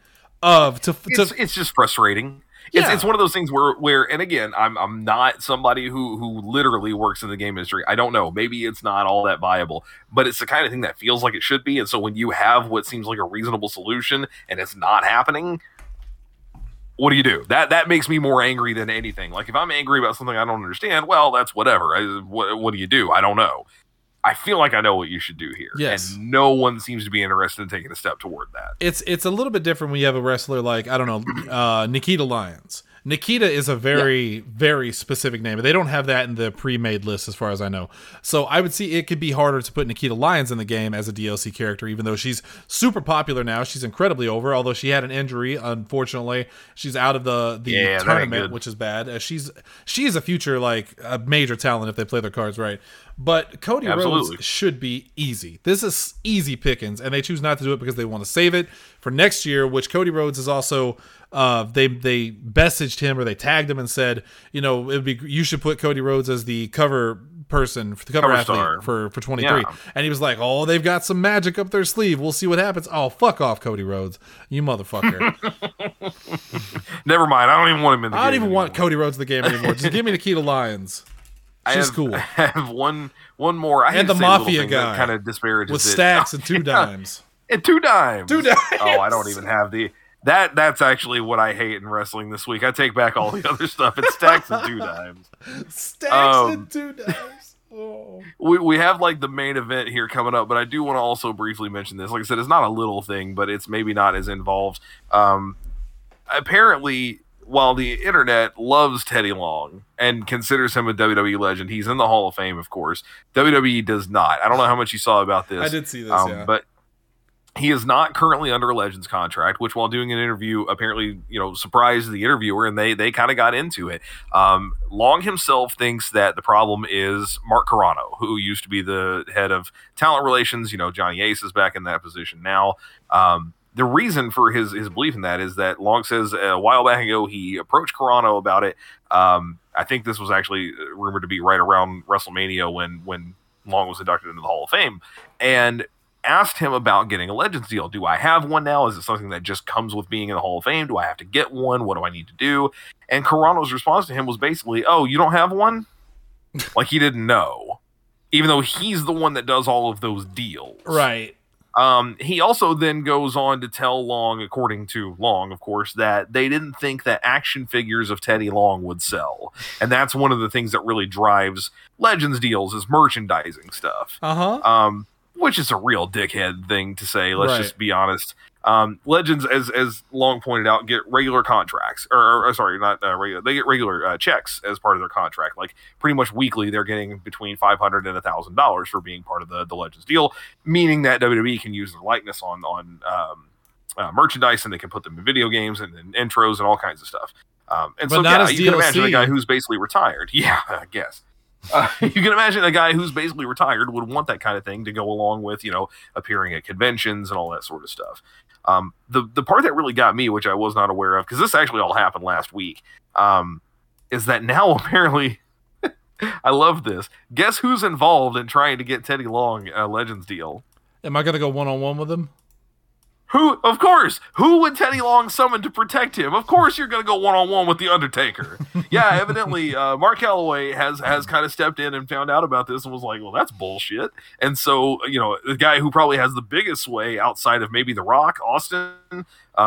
It's just frustrating. It's one of those things where and again, I'm not somebody who literally works in the game industry. I don't know. Maybe it's not all that viable, but it's the kind of thing that feels like it should be. And so when you have what seems like a reasonable solution and it's not happening, what do you do? That makes me more angry than anything. Like if I'm angry about something I don't understand, well, that's whatever. What do you do? I don't know. I feel like I know what you should do here. Yes. And no one seems to be interested in taking a step toward that. It's a little bit different when you have a wrestler like, I don't know, Nikita Lyons. Nikita is a very, very specific name. They don't have that in the pre-made list as far as I know. So I would see it could be harder to put Nikita Lyons in the game as a DLC character, even though she's super popular now. She's incredibly over, although she had an injury, unfortunately. She's out of the tournament, which is bad. She's a future, a major talent if they play their cards right. But Cody Absolutely. Rhodes should be easy. This is easy pickings, and they choose not to do it because they want to save it for next year, which Cody Rhodes is also they messaged him or they tagged him and said, you should put Cody Rhodes as the cover person, for the cover athlete star. for 23. Yeah. And he was like, oh, they've got some magic up their sleeve. We'll see what happens. Oh, fuck off, Cody Rhodes. You motherfucker. Never mind. I don't even want him in the game. I don't even anymore. want Cody Rhodes in the game anymore. Just give me Nikita Lyons. She's cool. I have one more. I hate And to the say a little Mafia thing that guy kind of disparages with it. stacks and 2 dimes. And 2 dimes. 2 dimes. Oh, I don't even have the. That's actually what I hate in wrestling this week. I take back all the other stuff. It's stacks and 2 dimes. Stacks and 2 dimes. Oh. We have like the main event here coming up, but I do want to also briefly mention this. Like I said, it's not a little thing, but it's maybe not as involved. Apparently, while the internet loves Teddy Long and considers him a WWE legend, he's in the Hall of Fame, of course. WWE does not. I don't know how much you saw about this. I did see this, yeah. But he is not currently under a Legends contract, which while doing an interview, apparently, surprised the interviewer, and they kind of got into it. Long himself thinks that the problem is Mark Carrano, who used to be the head of talent relations. Johnny Ace is back in that position now. The reason for his belief in that is that Long says a while back ago he approached Carrano about it. I think this was actually rumored to be right around WrestleMania when Long was inducted into the Hall of Fame, and asked him about getting a Legends deal. Do I have one now? Is it something that just comes with being in the Hall of Fame? Do I have to get one? What do I need to do? And Carrano's response to him was basically, oh, you don't have one? Like he didn't know. Even though he's the one that does all of those deals. Right. He also then goes on to tell Long, according to Long, of course, that they didn't think that action figures of Teddy Long would sell. And that's one of the things that really drives Legends deals is merchandising stuff. Uh-huh. Which is a real dickhead thing to say. Let's Right. just be honest. Legends, as Long pointed out, get regular contracts, or sorry, not regular. They get regular checks as part of their contract. Like pretty much weekly, they're getting between $500 and $1,000 for being part of the Legends deal, meaning that WWE can use their likeness on merchandise, and they can put them in video games and intros and all kinds of stuff. And But so not as you can imagine a DLC. guy who's basically retired. Yeah, I guess. You can imagine a guy who's basically retired would want that kind of thing to go along with, appearing at conventions and all that sort of stuff. The part that really got me, which I was not aware of, because this actually all happened last week, is that now apparently, I love this. Guess who's involved in trying to get Teddy Long a Legends deal? Am I going to go one-on-one with him? Who? Of course. Who would Teddy Long summon to protect him? Of course, you're going to go one-on-one with the Undertaker. Yeah, evidently, Mark Calloway has kind of stepped in and found out about this and was like, "Well, that's bullshit." And so, the guy who probably has the biggest sway outside of maybe The Rock, Austin, in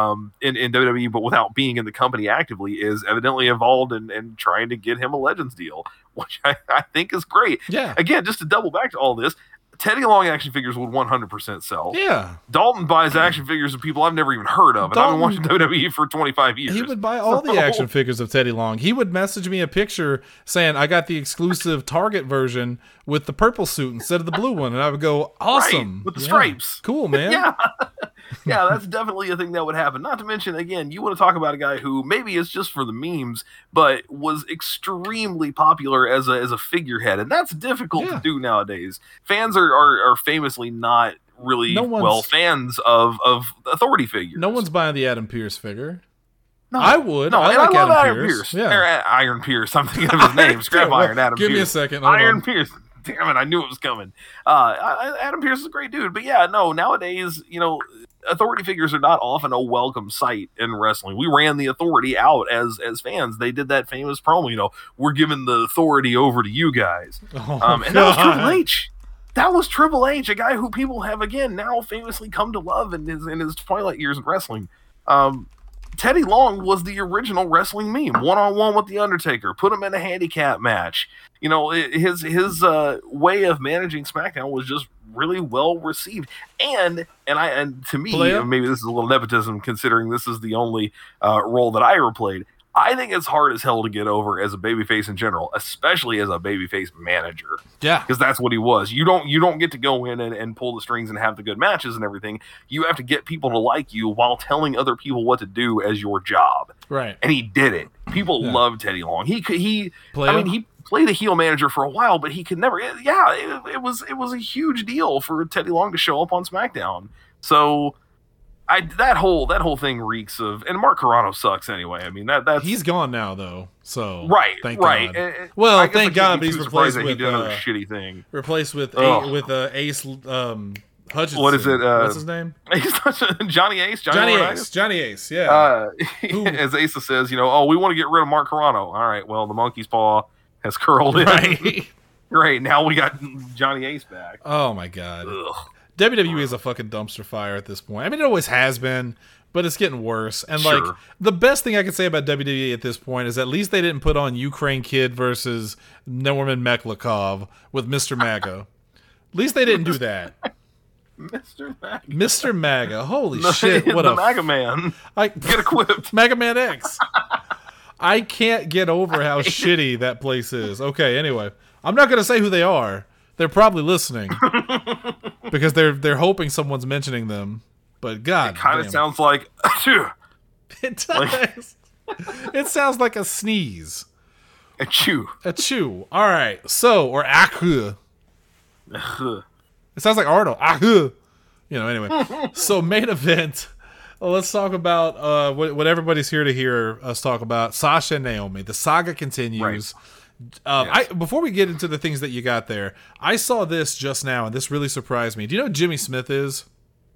WWE, but without being in the company actively, is evidently involved in trying to get him a Legends deal, which I think is great. Yeah. Again, just to double back to all this. Teddy Long action figures would 100% sell. Yeah. Dalton buys action figures of people I've never even heard of, and I've been watching WWE for 25 years. He would buy all the action figures of Teddy Long. He would message me a picture saying, I got the exclusive Target version with the purple suit instead of the blue one. And I would go, awesome. Right, with the Yeah. stripes. Cool, man. Yeah. Yeah, that's definitely a thing that would happen. Not to mention, again, you want to talk about a guy who maybe is just for the memes, but was extremely popular as a figurehead, and that's difficult to do nowadays. Fans are famously not really fans of authority figures. No one's buying the Adam Pearce figure. No, I would. No, I and like I love Adam Iron Pearce. Pierce. Yeah. Or, Iron Pierce. I'm thinking of his name. Scrap Iron. Adam Give Pierce. me a second. Hold Iron on. Pierce. Damn it! I knew it was coming. Adam Pearce is a great dude, but yeah, no. Nowadays, authority figures are not often a welcome sight in wrestling. We ran the authority out as fans. They did that famous promo. We're giving the authority over to you guys. And that was Triple H. That was Triple H, a guy who people have again now famously come to love in his twilight years in wrestling. Teddy Long was the original wrestling meme, one-on-one with the Undertaker. Put him in a handicap match. His way of managing SmackDown was just really well received. And to me, maybe this is a little nepotism considering this is the only role that I ever played. I think it's hard as hell to get over as a babyface in general, especially as a babyface manager. Yeah. Because that's what he was. You don't get to go in and pull the strings and have the good matches and everything. You have to get people to like you while telling other people what to do as your job. Right. And he did it. People love Teddy Long. He played a heel manager for a while, but he could never. It was a huge deal for Teddy Long to show up on SmackDown. So that whole thing reeks of, and Mark Carrano sucks anyway. I mean that's he's gone now though. So right. God. Well, thank God, but he's replaced with another shitty thing. Replaced with Ace Hutchinson. What is it? What's his name? Johnny Ace. Johnny Ace. Yeah. As Asa says, we want to get rid of Mark Carrano. All right. Well, the monkey's paw has curled in. Right. Great. Now we got Johnny Ace back. Oh my God. Ugh. WWE is a fucking dumpster fire at this point. I mean, it always has been, but it's getting worse. And Sure. like the best thing I can say about WWE at this point is at least they didn't put on Ukraine Kid versus Norman Meklakov with Mr. MAGA. At least they didn't do that. Mr. MAGA. Holy shit. What the a MAGA man. Get equipped. MAGA Man X. I can't get over how shitty that place is. Okay, anyway. I'm not going to say who they are. They're probably listening. Because they're hoping someone's mentioning them. But God, it kind of sounds like it does. It sounds like a sneeze. a chew. All right. So, or ahu. It sounds like Arnold. Ahu. Anyway. So, main event. Let's talk about what everybody's here to hear us talk about. Sasha and Naomi. The saga continues. Right. Before we get into the things that you got there, I saw this just now, and this really surprised me. Do you know who Jimmy Smith is?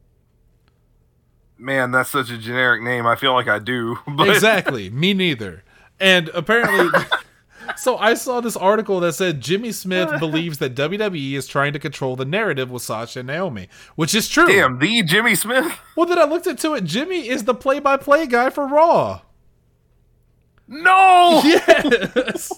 Man, that's such a generic name. I feel like I do. But Exactly. Me neither. And apparently... So I saw this article that said Jimmy Smith believes that WWE is trying to control the narrative with Sasha and Naomi, which is true. Damn, the Jimmy Smith? Well, then I looked into it. Jimmy is the play-by-play guy for Raw. No! Yes.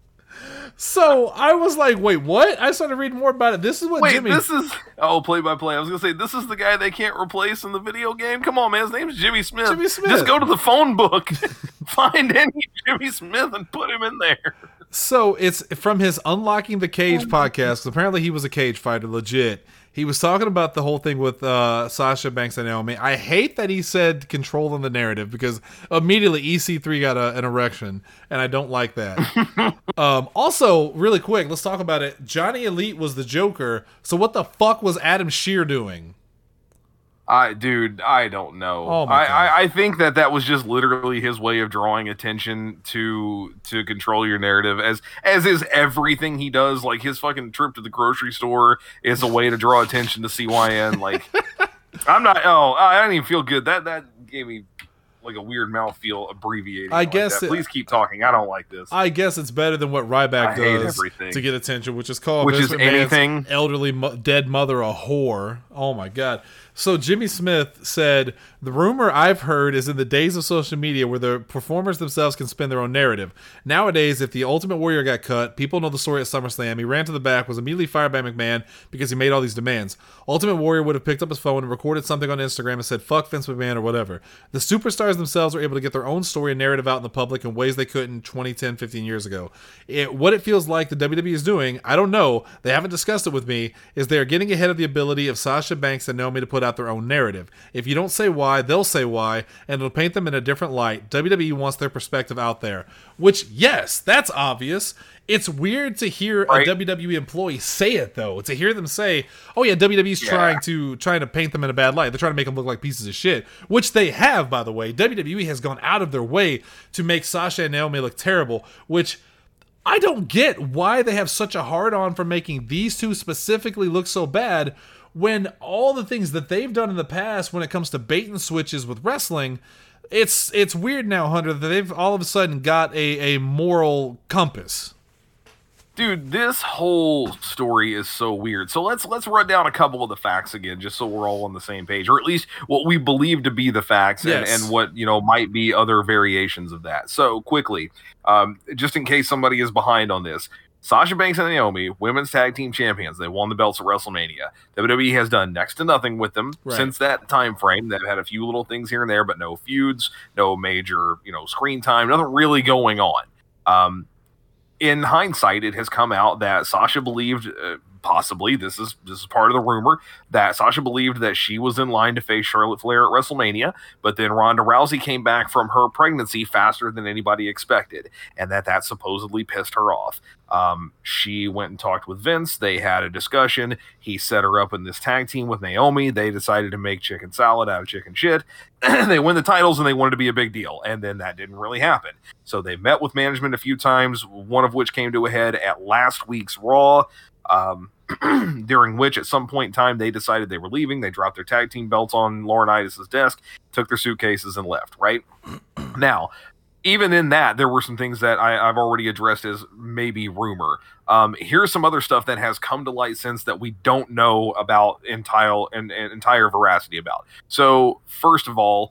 So I was like, wait, what? I started reading more about it. This is what Jimmy... this is... Oh, play-by-play. I was going to say, this is the guy they can't replace in the video game? Come on, man. His name's Jimmy Smith. Jimmy Smith. Just go to the phone book. Find any Jimmy Smith and put him in there. So it's from his Unlocking the Cage podcast. Apparently he was a cage fighter, legit. He was talking about the whole thing with Sasha Banks and Naomi. I hate that he said controlling the narrative because immediately EC3 got an erection, and I don't like that. Also, really quick, let's talk about it. Johnny Elite was the Joker, so what the fuck was Adam Shear doing? I don't know. Oh my God. I think that was just literally his way of drawing attention to control your narrative, as is everything he does. Like his fucking trip to the grocery store is a way to draw attention to CYN. Like I didn't even feel good. That gave me like a weird mouthfeel abbreviating. I guess please keep talking. I don't like this. I guess it's better than what Ryback does to get attention, which is called anything. Elderly dead mother a whore. Oh my God. So Jimmy Smith said, the rumor I've heard is in the days of social media where the performers themselves can spin their own narrative. Nowadays, if the Ultimate Warrior got cut, people know the story at SummerSlam. He ran to the back, was immediately fired by McMahon because he made all these demands. Ultimate Warrior would have picked up his phone and recorded something on Instagram and said, fuck Vince McMahon or whatever. The superstars themselves were able to get their own story and narrative out in the public in ways they couldn't 20, 10, 15 years ago. What it feels like the WWE is doing, I don't know, they haven't discussed it with me, is they are getting ahead of the ability of Sasha Banks and Naomi to put out their own narrative. If you don't say why, they'll say why, and it'll paint them in a different light. WWE wants their perspective out there. Which, yes, that's obvious. It's weird to hear a WWE employee say it, though. To hear them say, oh yeah, WWE's trying to paint them in a bad light. They're trying to make them look like pieces of shit. Which they have, by the way. WWE has gone out of their way to make Sasha and Naomi look terrible, which I don't get why they have such a hard-on for making these two specifically look so bad when all the things that they've done in the past when it comes to bait and switches with wrestling, it's weird now, Hunter, that they've all of a sudden got a moral compass. Dude, this whole story is so weird. So let's run down a couple of the facts again, just so we're all on the same page, or at least what we believe to be the facts, and what might be other variations of that. So quickly, just in case somebody is behind on this, Sasha Banks and Naomi, women's tag team champions. They won the belts at WrestleMania. WWE has done next to nothing with them since that time frame. They've had a few little things here and there, but no feuds, no major, screen time, nothing really going on. In hindsight, it has come out that Sasha believed possibly this is part of the rumor that Sasha believed that she was in line to face Charlotte Flair at WrestleMania, but then Ronda Rousey came back from her pregnancy faster than anybody expected, and that supposedly pissed her off. She went and talked with Vince. They had a discussion. He set her up in this tag team with Naomi. They decided to make chicken salad out of chicken shit. They win the titles, and they wanted to be a big deal, and then that didn't really happen. So they met with management a few times, one of which came to a head at last week's Raw, during which at some point in time they decided they were leaving. They dropped their tag team belts on Laurinaitis' desk, took their suitcases, and left, right? Now, even in that, there were some things that I've already addressed as maybe rumor. Here's some other stuff that has come to light since that we don't know about entire veracity about. So, first of all,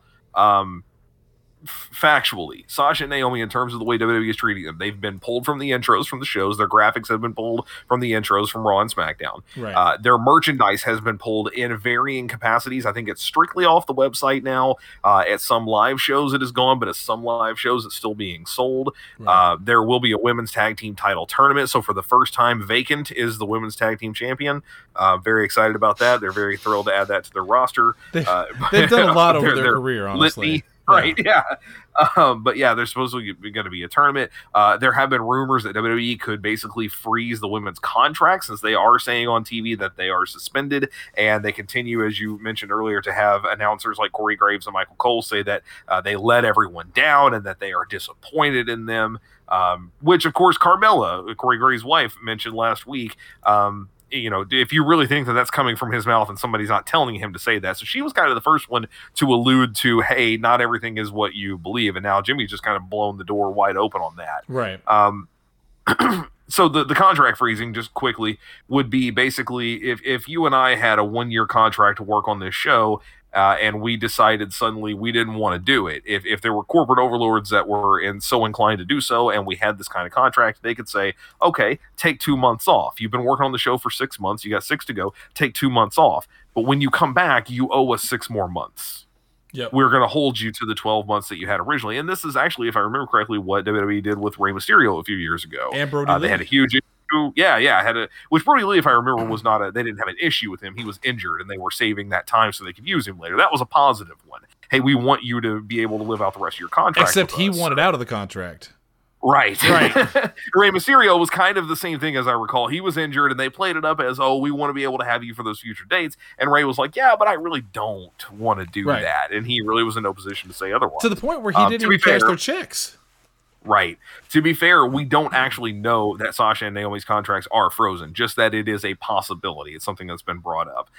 factually, Sasha and Naomi, in terms of the way WWE is treating them, they've been pulled from the intros from the shows. Their graphics have been pulled from the intros from Raw and SmackDown. Right. Their merchandise has been pulled in varying capacities. I think it's strictly off the website now. At some live shows it is gone, but at some live shows it's still being sold. Right. There will be a women's tag team title tournament. So for the first time, Vacant is the women's tag team champion. Very excited about that. They're very thrilled to add that to their roster. They've done a lot over their career, honestly. Litany, right, yeah. But yeah, there's supposedly going to be a tournament. There have been rumors that WWE could basically freeze the women's contract, since they are saying on TV that they are suspended, and they continue, as you mentioned earlier, to have announcers like Corey Graves and Michael Cole say that they let everyone down and that they are disappointed in them, which, of course, Carmella, Corey Graves' wife, mentioned last week. If you really think that that's coming from his mouth and somebody's not telling him to say that. So she was kind of the first one to allude to, hey, not everything is what you believe. And now Jimmy's just kind of blown the door wide open on that. Right. So the contract freezing, just quickly, would be basically if you and I had a 1-year contract to work on this show, and we decided suddenly we didn't want to do it. If there were corporate overlords that were so inclined to do so, and we had this kind of contract, they could say, okay, take 2 months off. You've been working on the show for 6 months. You got 6 to go. Take 2 months off. But when you come back, you owe us 6 more months. Yep. We're going to hold you to the 12 months that you had originally. And this is actually, if I remember correctly, what WWE did with Rey Mysterio a few years ago. And Brody Lee. They had a huge issue. Which Brody Lee, if I remember, was they didn't have an issue with him. He was injured, and they were saving that time so they could use him later. That was a positive one. Hey, we want you to be able to live out the rest of your contract. Except he wanted out of the contract. Right. Rey Mysterio was kind of the same thing, as I recall. He was injured, and they played it up as, oh, we want to be able to have you for those future dates. And Rey was like, yeah, but I really don't want to do that. And he really was in no position to say otherwise. To the point where he didn't even cash their checks. Right. To be fair, we don't actually know that Sasha and Naomi's contracts are frozen, just that it is a possibility. It's something that's been brought up.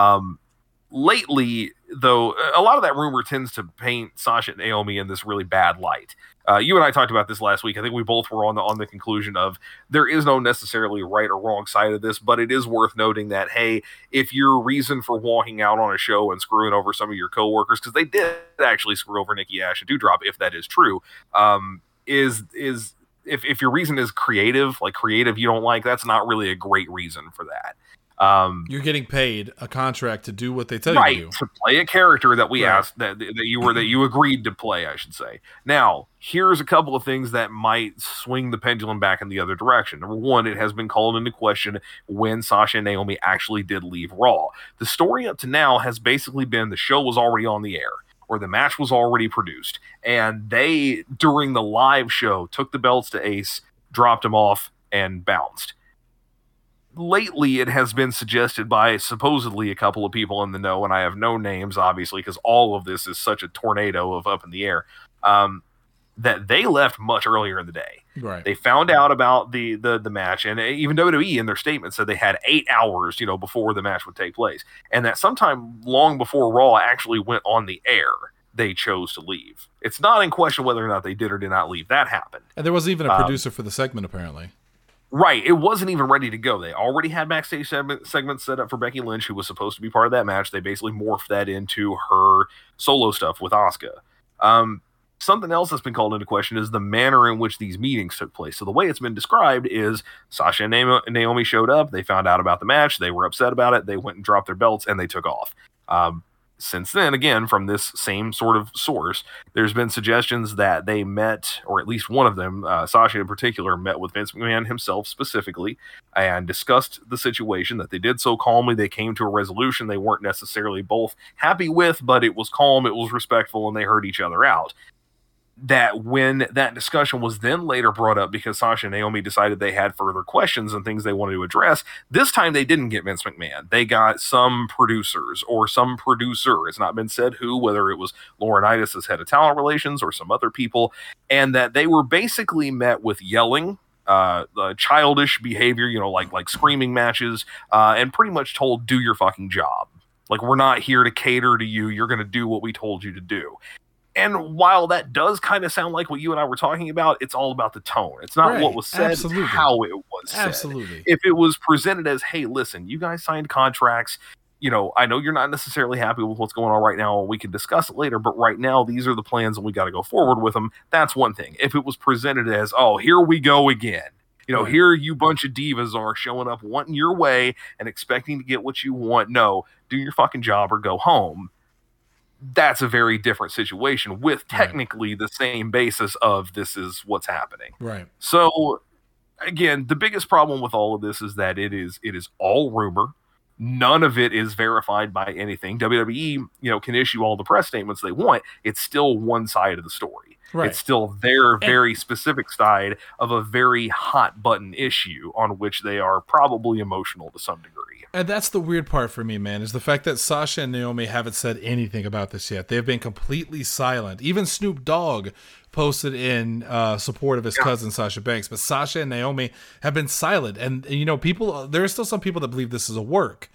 Lately, though, a lot of that rumor tends to paint Sasha and Naomi in this really bad light. You and I talked about this last week. I think we both were on the conclusion of there is no necessarily right or wrong side of this, but it is worth noting that, hey, if your reason for walking out on a show and screwing over some of your coworkers, because they did actually screw over Nikki Ash and Doudrop, if that is true, if your reason is creative you don't like, that's not really a great reason for that. You're getting paid a contract to do what they tell you to do. To play a character that we asked that you agreed to play, I should say. Now, here's a couple of things that might swing the pendulum back in the other direction. Number one, it has been called into question when Sasha and Naomi actually did leave Raw. The story up to now has basically been the show was already on the air, or the match was already produced, and they, during the live show, took the belts to Ace, dropped him off, and bounced. Lately, it has been suggested by supposedly a couple of people in the know, and I have no names, obviously, because all of this is such a tornado of up in the air, that they left much earlier in the day. Right. They found out about the match, and even WWE in their statement said they had 8 hours, before the match would take place, and that sometime long before Raw actually went on the air, they chose to leave. It's not in question whether or not they did or did not leave. That happened. And there wasn't even a producer for the segment, apparently. Right. It wasn't even ready to go. They already had backstage segments set up for Becky Lynch, who was supposed to be part of that match. They basically morphed that into her solo stuff with Asuka. Something else that's been called into question is the manner in which these meetings took place. So the way it's been described is Sasha and Naomi showed up. They found out about the match. They were upset about it. They went and dropped their belts, and they took off. since then, again, from this same sort of source, there's been suggestions that they met, or at least one of them, Sasha in particular, met with Vince McMahon himself specifically and discussed the situation, that they did so calmly. They came to a resolution they weren't necessarily both happy with, but it was calm, it was respectful, and they heard each other out. That when that discussion was then later brought up because Sasha and Naomi decided they had further questions and things they wanted to address, this time they didn't get Vince McMahon. They got some producers or some producer. It's not been said who, whether it was Laurinaitis as head of talent relations or some other people, and that they were basically met with yelling, childish behavior, like screaming matches, and pretty much told, do your fucking job. Like, we're not here to cater to you. You're going to do what we told you to do. And while that does kind of sound like what you and I were talking about, it's all about the tone. It's not what was said, absolutely. It's how it was said. Absolutely. If it was presented as, hey, listen, you guys signed contracts. I know you're not necessarily happy with what's going on right now. We can discuss it later, but right now, these are the plans and we got to go forward with them. That's one thing. If it was presented as, oh, here we go again. Here you bunch of divas are showing up wanting your way and expecting to get what you want. No, do your fucking job or go home. That's a very different situation with technically the same basis of this is what's happening. Right. So again, the biggest problem with all of this is that it is all rumor. None of it is verified by anything. WWE, can issue all the press statements they want. It's still one side of the story. Right. It's still their very specific side of a very hot button issue on which they are probably emotional to some degree. And that's the weird part for me, man, is the fact that Sasha and Naomi haven't said anything about this yet. They've been completely silent. Even Snoop Dogg posted in support of his cousin, Sasha Banks. But Sasha and Naomi have been silent. And, there are still some people that believe this is a work.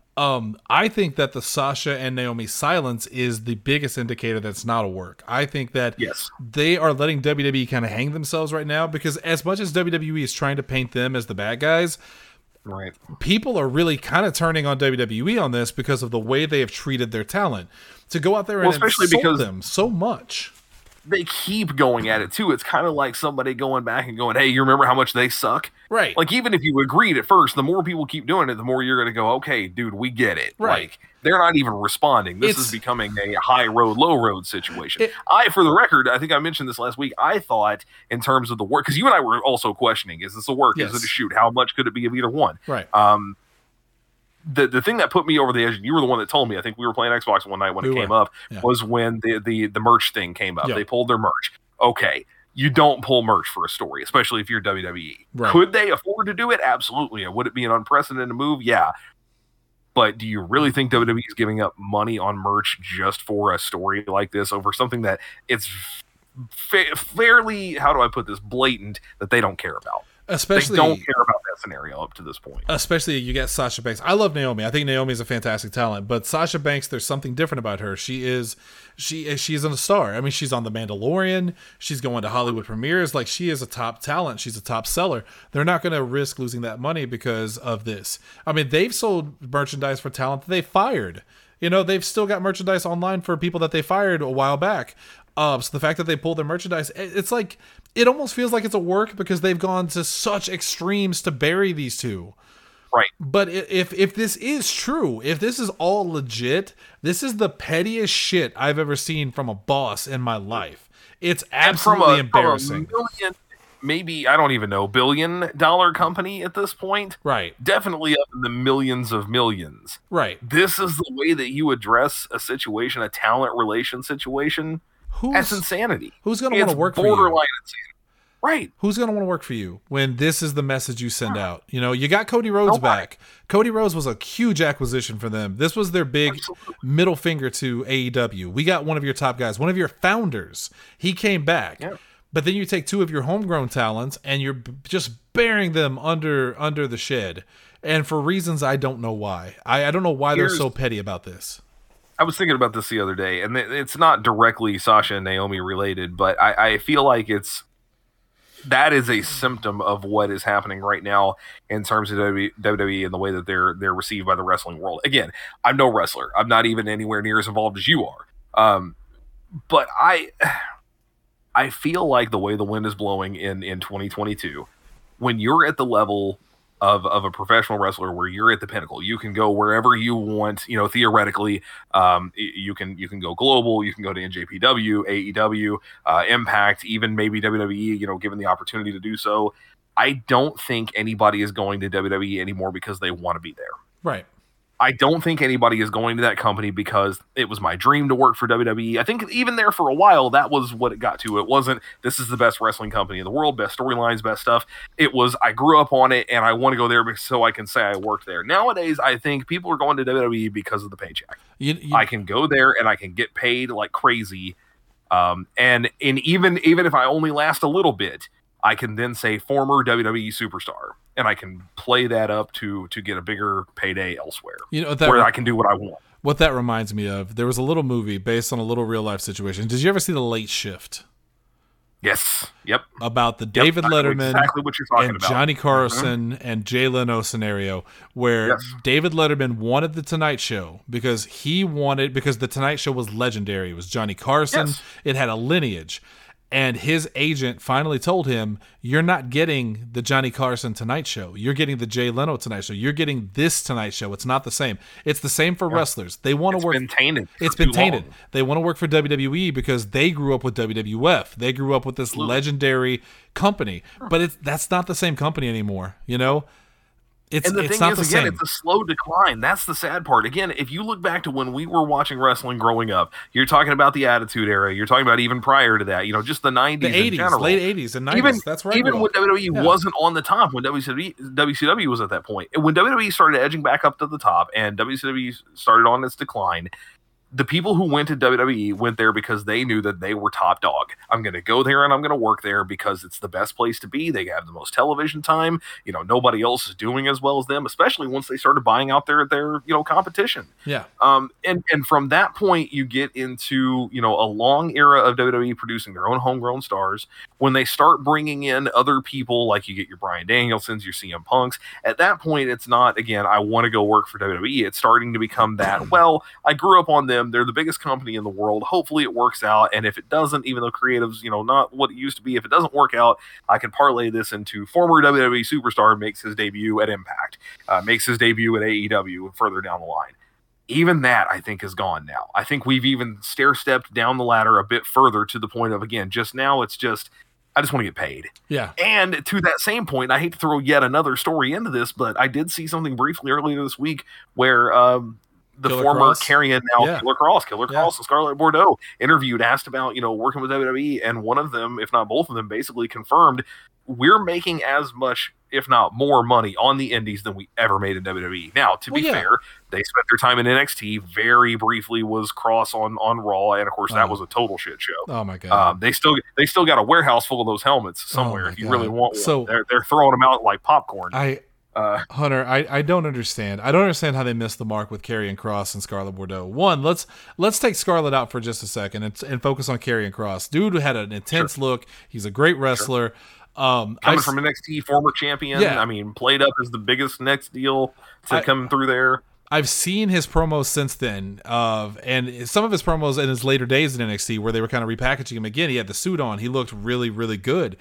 I think that the Sasha and Naomi silence is the biggest indicator that's not a work. I think that they are letting WWE kind of hang themselves right now, because as much as WWE is trying to paint them as the bad guys, right, people are really kind of turning on WWE on this because of the way they have treated their talent. To go out there and insult them so much. They keep going at it too. It's kind of like somebody going back and going, hey, you remember how much they suck? Right. Like, even if you agreed at first, the more people keep doing it, the more you're going to go, okay, dude, we get it. Right. Like, they're not even responding. This is becoming a high road, low road situation. For the record, I think I mentioned this last week, I thought in terms of the work, because you and I were also questioning, is this a work? Yes. Is it a shoot? How much could it be of either one? Right. The thing that put me over the edge, and you were the one that told me, I think we were playing Xbox one night when it came up, was when the merch thing came up. Yeah. They pulled their merch. Okay, you don't pull merch for a story, especially if you're WWE. Right. Could they afford to do it? Absolutely. And would it be an unprecedented move? Yeah. But do you really think WWE is giving up money on merch just for a story like this over something that it's fairly, how do I put this, blatant that they don't care about? Especially, they don't care about that scenario up to this point. Especially, you get Sasha Banks. I love Naomi. I think Naomi is a fantastic talent, but Sasha Banks, there's something different about her. She's a star. I mean, she's on The Mandalorian. She's going to Hollywood premieres. Like, she is a top talent. She's a top seller. They're not going to risk losing that money because of this. I mean, they've sold merchandise for talent that they fired. They've still got merchandise online for people that they fired a while back. So the fact that they pulled their merchandise, it's like, it almost feels like it's a work because they've gone to such extremes to bury these two. Right. But if this is true, if this is all legit, this is the pettiest shit I've ever seen from a boss in my life. It's absolutely embarrassing. From a million, maybe, I don't even know, $1 billion company at this point. Right. Definitely up in the millions of millions. Right. This is the way that you address a situation, a talent relation situation. That's insanity. Who's going to want to work for you? Borderline insanity. Right. Who's going to want to work for you when this is the message you send out? You got Cody Rhodes back. Cody Rhodes was a huge acquisition for them. This was their big middle finger to AEW. We got one of your top guys, one of your founders. He came back. Yeah. But then you take two of your homegrown talents and you're just burying them under the shed. And for reasons I don't know why. I don't know why they're so petty about this. I was thinking about this the other day, and it's not directly Sasha and Naomi related, but I feel like that is a symptom of what is happening right now in terms of WWE and the way that they're received by the wrestling world. Again, I'm no wrestler. I'm not even anywhere near as involved as you are. But I feel like the way the wind is blowing in 2022, when you're at the level of a professional wrestler where you're at the pinnacle. You can go wherever you want, theoretically. You can go global, you can go to NJPW, AEW, Impact, even maybe WWE, given the opportunity to do so. I don't think anybody is going to WWE anymore because they want to be there. Right. I don't think anybody is going to that company because it was my dream to work for WWE. I think even there for a while, that was what it got to. It wasn't, this is the best wrestling company in the world, best storylines, best stuff. It was, I grew up on it and I want to go there so I can say I worked there. Nowadays, I think people are going to WWE because of the paycheck. I can go there and I can get paid like crazy. And even if I only last a little bit, I can then say former WWE superstar, and I can play that up to get a bigger payday elsewhere, where I can do what I want. What that reminds me of, there was a little movie based on a little real life situation. Did you ever see The Late Shift? Yes. Yep. About the David Letterman exactly what you're talking and about. Johnny Carson and Jay Leno scenario, where David Letterman wanted the Tonight Show because the Tonight Show was legendary. It was Johnny Carson. Yes. It had a lineage. And his agent finally told him, you're not getting the Johnny Carson Tonight Show. You're getting the Jay Leno Tonight Show. You're getting this Tonight Show. It's not the same. It's the same for wrestlers. They want to work. It's been tainted. It's been tainted. They want to work for WWE because they grew up with WWF. They grew up with this legendary company. But that's not the same company anymore, And the thing is, again, it's a slow decline. That's the sad part. Again, if you look back to when we were watching wrestling growing up, you're talking about the Attitude Era. You're talking about even prior to that, just the 90s, the 80s, in general. Late 80s and 90s. That's right. Even when WWE wasn't on the top, when WCW was at that point. And when WWE started edging back up to the top and WCW started on its decline, the people who went to WWE went there because they knew that they were top dog. I'm going to go there and I'm going to work there because it's the best place to be. They have the most television time. Nobody else is doing as well as them, especially once they started buying out their competition. Yeah. And from that point, you get into, a long era of WWE producing their own homegrown stars. When they start bringing in other people, like you get your Bryan Danielsons, your CM Punks, at that point, it's not, again, I want to go work for WWE. It's starting to become that, well, I grew up on them. They're the biggest company in the world. Hopefully it works out. And if it doesn't, even though creative's, not what it used to be, if it doesn't work out, I can parlay this into former WWE superstar makes his debut at Impact, makes his debut at AEW further down the line. Even that, I think, is gone now. I think we've even stair-stepped down the ladder a bit further to the point of, again, just now it's just, I just want to get paid. Yeah. And to that same point, I hate to throw yet another story into this, but I did see something briefly earlier this week where the Killer former Cross? Karrion now Killer Cross and Scarlett Bordeaux interviewed, asked about, working with WWE, and one of them, if not both of them, basically confirmed we're making as much, if not more money on the indies than we ever made in WWE. Now, to be fair, they spent their time in NXT, very briefly was Cross on Raw, and of course that was a total shit show. Oh my God. They still got a warehouse full of those helmets somewhere if you really want one. So they're throwing them out like popcorn. Hunter, I don't understand. I don't understand how they missed the mark with Karrion Kross and Scarlett Bordeaux. One, let's take Scarlett out for just a second and focus on Karrion Kross. Dude had an intense look. He's a great wrestler. Coming from NXT, former champion. Yeah. I mean, played up as the biggest next deal to come through there. I've seen his promos since then, and some of his promos in his later days in NXT where they were kind of repackaging him again. He had the suit on. He looked really, really good.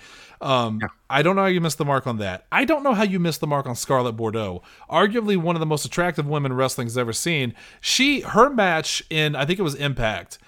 I don't know how you missed the mark on that. I don't know how you missed the mark on Scarlett Bordeaux. Arguably one of the most attractive women wrestling's ever seen. Her match in, I think it was Impact,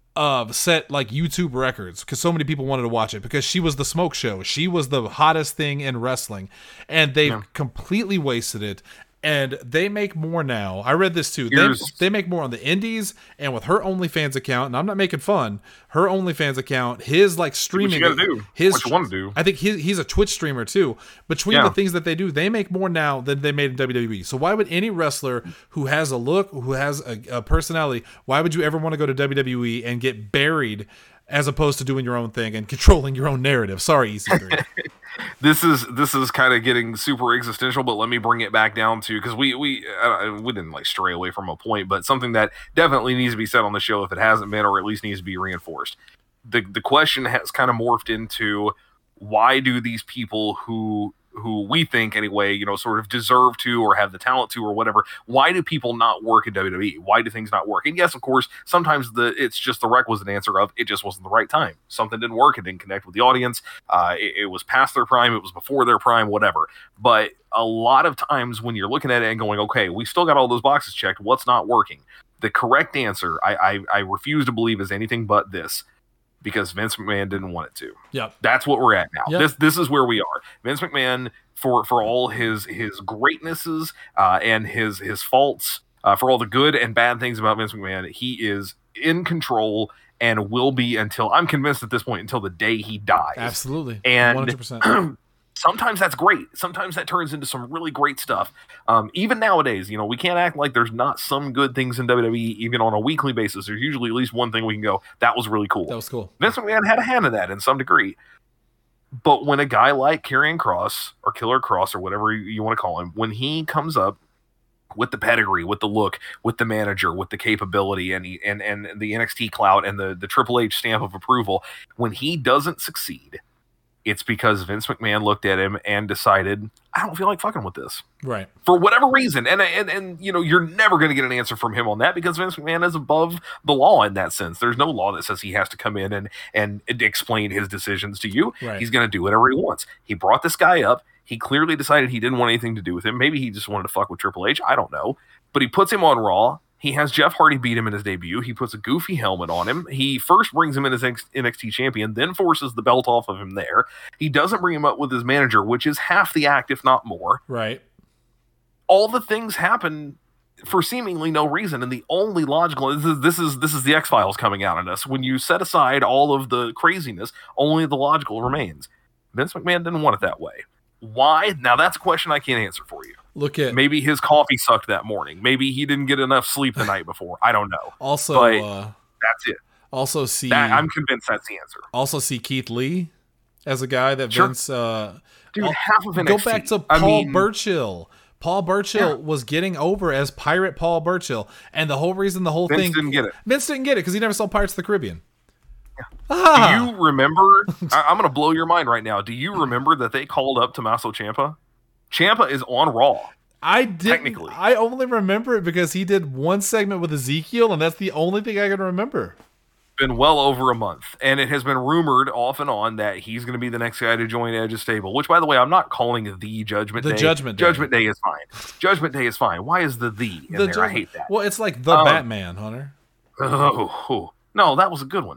set like YouTube records because so many people wanted to watch it because she was the smoke show. She was the hottest thing in wrestling, and they completely wasted it. And they make more now. I read this too. They make more on the indies and with her OnlyFans account. And I'm not making fun. Her OnlyFans account, his like streaming. What you gotta do. What you want to do. I think he's a Twitch streamer too. Between the things that they do, they make more now than they made in WWE. So why would any wrestler who has a look, who has a personality, why would you ever want to go to WWE and get buried as opposed to doing your own thing and controlling your own narrative? Sorry, EC3. This is kind of getting super existential, but let me bring it back down to, because we didn't like stray away from a point, but something that definitely needs to be said on the show if it hasn't been, or at least needs to be reinforced. The question has kind of morphed into, why do these people who who we think anyway, sort of deserve to or have the talent to or whatever. Why do people not work in WWE? Why do things not work? And yes, of course, sometimes it's just the requisite answer of it just wasn't the right time. Something didn't work. It didn't connect with the audience. It was past their prime. It was before their prime, whatever. But a lot of times when you're looking at it and going, okay, we still got all those boxes checked. What's not working? The correct answer, I refuse to believe, is anything but this. Because Vince McMahon didn't want it to. Yep. That's what we're at now. Yep. This is where we are. Vince McMahon, for all his greatnesses and his faults, for all the good and bad things about Vince McMahon, he is in control and will be until, I'm convinced at this point, until the day he dies. Absolutely. And 100%. Sometimes that's great. Sometimes that turns into some really great stuff. Even nowadays, we can't act like there's not some good things in WWE, even on a weekly basis. There's usually at least one thing we can go, that was really cool. That was cool. Vince McMahon had a hand in that in some degree. But when a guy like Karrion Kross or Killer Kross or whatever you want to call him, when he comes up with the pedigree, with the look, with the manager, with the capability, and the NXT clout and the Triple H stamp of approval, when he doesn't succeed, it's because Vince McMahon looked at him and decided, I don't feel like fucking with this. Right. For whatever reason. And you're never going to get an answer from him on that because Vince McMahon is above the law in that sense. There's no law that says he has to come in and explain his decisions to you. Right. He's going to do whatever he wants. He brought this guy up. He clearly decided he didn't want anything to do with him. Maybe he just wanted to fuck with Triple H. I don't know. But he puts him on Raw. He has Jeff Hardy beat him in his debut. He puts a goofy helmet on him. He first brings him in as NXT champion, then forces the belt off of him there. He doesn't bring him up with his manager, which is half the act, if not more. Right. All the things happen for seemingly no reason, and the only logical this is the X-Files coming out on us. When you set aside all of the craziness, only the logical remains. Vince McMahon didn't want it that way. Why? Now that's a question I can't answer for you. Look at maybe his coffee sucked that morning. Maybe he didn't get enough sleep the night before. I don't know. Also, that's it. Also, I'm convinced that's the answer. Also, see Keith Lee as a guy that sure. Vince. Dude, half of NXT. Go back to Paul Burchill. Paul Burchill was getting over as Pirate Paul Burchill, and the whole reason Vince didn't get it. Vince didn't get it because he never saw Pirates of the Caribbean. Yeah. Do you remember? I'm going to blow your mind right now. Do you remember that they called up Tommaso Ciampa? Ciampa is on Raw. I only remember it because he did one segment with Ezekiel, and that's the only thing I can remember. Been well over a month, and it has been rumored off and on that he's going to be the next guy to join Edge's stable. Which, by the way, I'm not calling the Judgment Day. Judgment Day. Judgment Day is fine. Judgment Day is fine. Why is the in there? I hate that. Well, it's like the Batman, Hunter. Oh, no, that was a good one.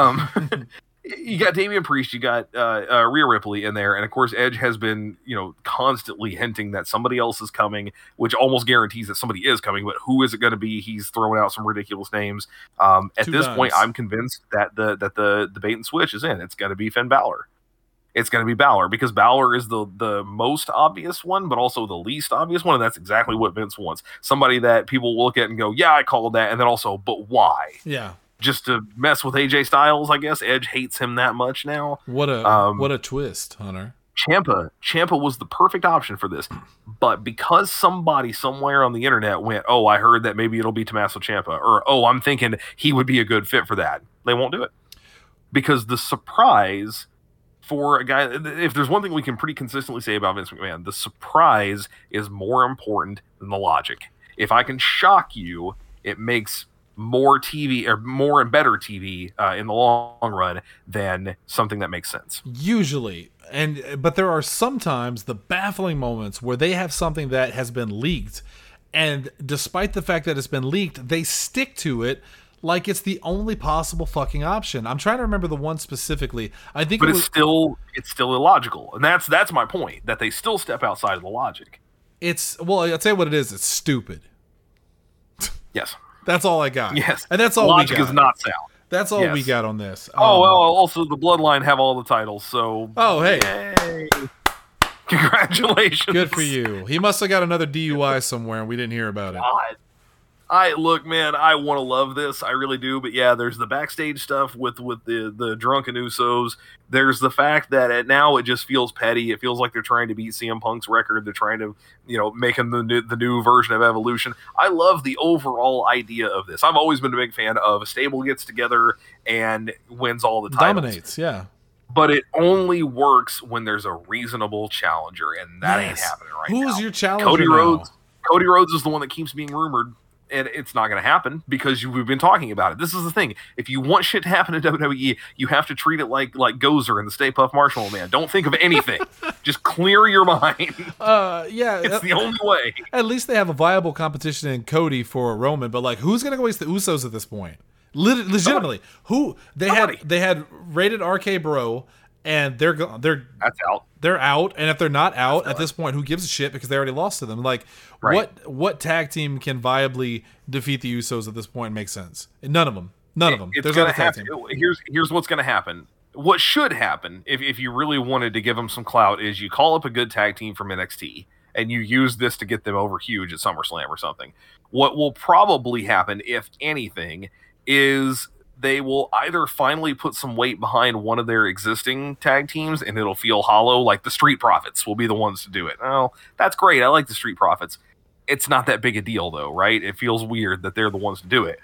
You got Damian Priest, you got Rhea Ripley in there, and of course Edge has been, constantly hinting that somebody else is coming, which almost guarantees that somebody is coming. But who is it going to be? He's throwing out some ridiculous names. At this point, I'm convinced that the bait and switch is in. It's going to be Finn Balor. It's going to be Balor because Balor is the most obvious one, but also the least obvious one, and that's exactly what Vince wants. Somebody that people will look at and go, "Yeah, I called that," and then also, "But why?" Yeah. Just to mess with AJ Styles, I guess. Edge hates him that much now. What a twist, Hunter. Ciampa was the perfect option for this, but because somebody somewhere on the internet went, "Oh, I heard that maybe it'll be Tommaso Ciampa," or "Oh, I'm thinking he would be a good fit for that," they won't do it because the surprise for a guy. If there's one thing we can pretty consistently say about Vince McMahon, the surprise is more important than the logic. If I can shock you, it makes more TV or more and better TV in the long run than something that makes sense. Usually. But there are sometimes the baffling moments where they have something that has been leaked, and despite the fact that it's been leaked, they stick to it like it's the only possible fucking option. I'm trying to remember the one specifically. I think it's still illogical. And that's my point, that they still step outside of the logic. I'll tell you what it is. It's stupid. Yes. That's all I got. Yes. And that's all logic we got. Is not sound. That's all we got on this. Also the Bloodline have all the titles, so hey. Yay. Congratulations. Good for you. He must have got another DUI somewhere and we didn't hear about it. Look, man, I want to love this. I really do. But yeah, there's the backstage stuff with the drunken Usos. There's the fact that now it just feels petty. It feels like they're trying to beat CM Punk's record. They're trying to, make him the new version of Evolution. I love the overall idea of this. I've always been a big fan of a stable gets together and wins all the titles. Dominates, yeah. But it only works when there's a reasonable challenger, and that ain't Yes. happening right now. Who's your challenger Cody now? Rhodes. Cody Rhodes is the one that keeps being rumored, and it's not going to happen because we've been talking about it. This is the thing: if you want shit to happen in WWE, you have to treat it like Gozer and the Stay Puft Marshmallow Man. Don't think of anything; just clear your mind. Yeah, It's the only way. at least they have a viable competition in Cody for Roman. But like, who's gonna go against the Usos at this point? Legitimately, who they had rated RK Bro, and they're That's out. they're out, and if they're not out at this point, who gives a shit because they already lost to them? Like, Right. what tag team can viably defeat the Usos at this point and make sense? None of them. None of them. It's There's going not to a tag happen. team. Here's what's going to happen. What should happen, if you really wanted to give them some clout, is you call up a good tag team from NXT, and you use this to get them over huge at SummerSlam or something. What will probably happen, if anything, is they will either finally put some weight behind one of their existing tag teams, and it'll feel hollow, like the Street Profits will be the ones to do it. Oh, that's great. I like the Street Profits. It's not that big a deal, though, right? It feels weird that they're the ones to do it.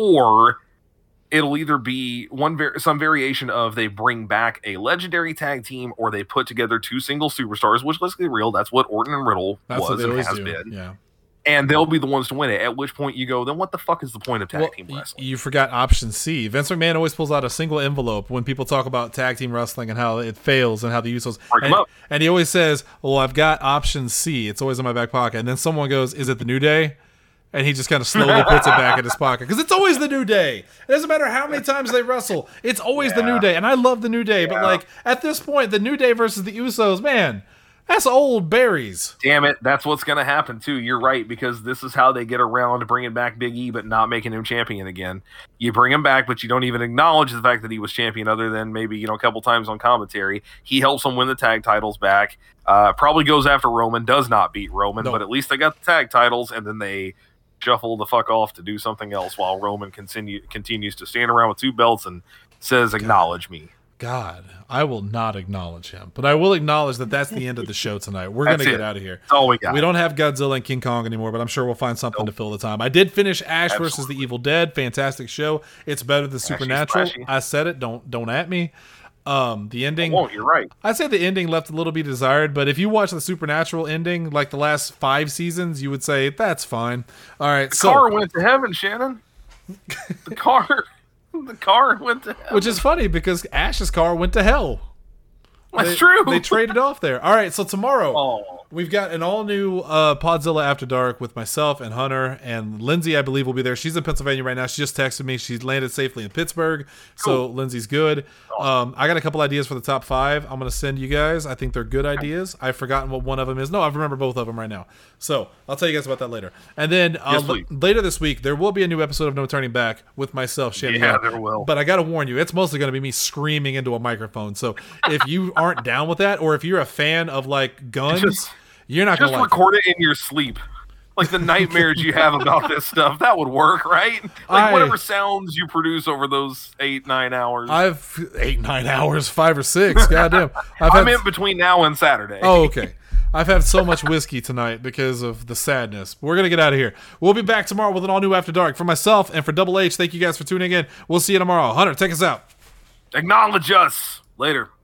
Or it'll either be some variation of they bring back a legendary tag team, or they put together two single superstars, which, let's get real, that's what Orton and Riddle That's what was they and always has do. been. Yeah. And they'll be the ones to win it, at which point you go, then what the fuck is the point of tag team wrestling? You forgot option C. Vince McMahon always pulls out a single envelope when people talk about tag team wrestling and how it fails and how the Usos. Break 'em up. And he always says, "Well, I've got option C. It's always in my back pocket." And then someone goes, "Is it the New Day?" And he just kind of slowly puts it back in his pocket because it's always the New Day. It doesn't matter how many times they wrestle; it's always the New Day. And I love the New Day, but like at this point, the New Day versus the Usos, man, that's old berries. Damn it, that's what's going to happen too. You're right, because this is how they get around bringing back Big E, but not making him champion again. You bring him back, but you don't even acknowledge the fact that he was champion, other than maybe a couple times on commentary. He helps them win the tag titles back. Probably goes after Roman, does not beat Roman, No. but at least they got the tag titles, and then they shuffle the fuck off to do something else while Roman continues to stand around with two belts and says, "Acknowledge me." God, I will not acknowledge him, but I will acknowledge that that's the end of the show tonight. We're going to That's get it. out of here. That's all we got. We don't have Godzilla and King Kong anymore, but I'm sure we'll find something to fill the time. I did finish Ash versus the Evil Dead. Fantastic show. It's better than Supernatural. splashy. I said it. Don't at me. The ending. Won't, you're right. I'd say the ending left a little bit desired, but if you watch the Supernatural ending, like the last 5 seasons, you would say that's fine. All right, The car went to heaven, Shannon. The car went to heaven. which is funny because Ash's car went to hell. That's true. They traded off there. All right, so tomorrow Oh. we've got an all-new Podzilla After Dark with myself and Hunter, and Lindsay, I believe, will be there. She's in Pennsylvania right now. She just texted me. She's landed safely in Pittsburgh, so Lindsay's good. I got a couple ideas for the top 5. I'm going to send you guys. I think they're good ideas. I've forgotten what one of them is. No, I remember both of them right now. So I'll tell you guys about that later. And then please. later this week, there will be a new episode of No Turning Back with myself, Shannon. Yeah, Young. there will. But I got to warn you, it's mostly going to be me screaming into a microphone. So if you aren't down with that, or if you're a fan of like guns, you're not going Just to like it. record it in your sleep. Like the nightmares you have about this stuff. That would work, right? Like whatever sounds you produce over those 8-9 hours. I've 8-9 hours, 5 or 6. Goddamn. I meant between now and Saturday. Oh, okay. I've had so much whiskey tonight because of the sadness. But we're going to get out of here. We'll be back tomorrow with an all new After Dark. For myself and for Double H, thank you guys for tuning in. We'll see you tomorrow. Hunter, take us out. Acknowledge us. Later.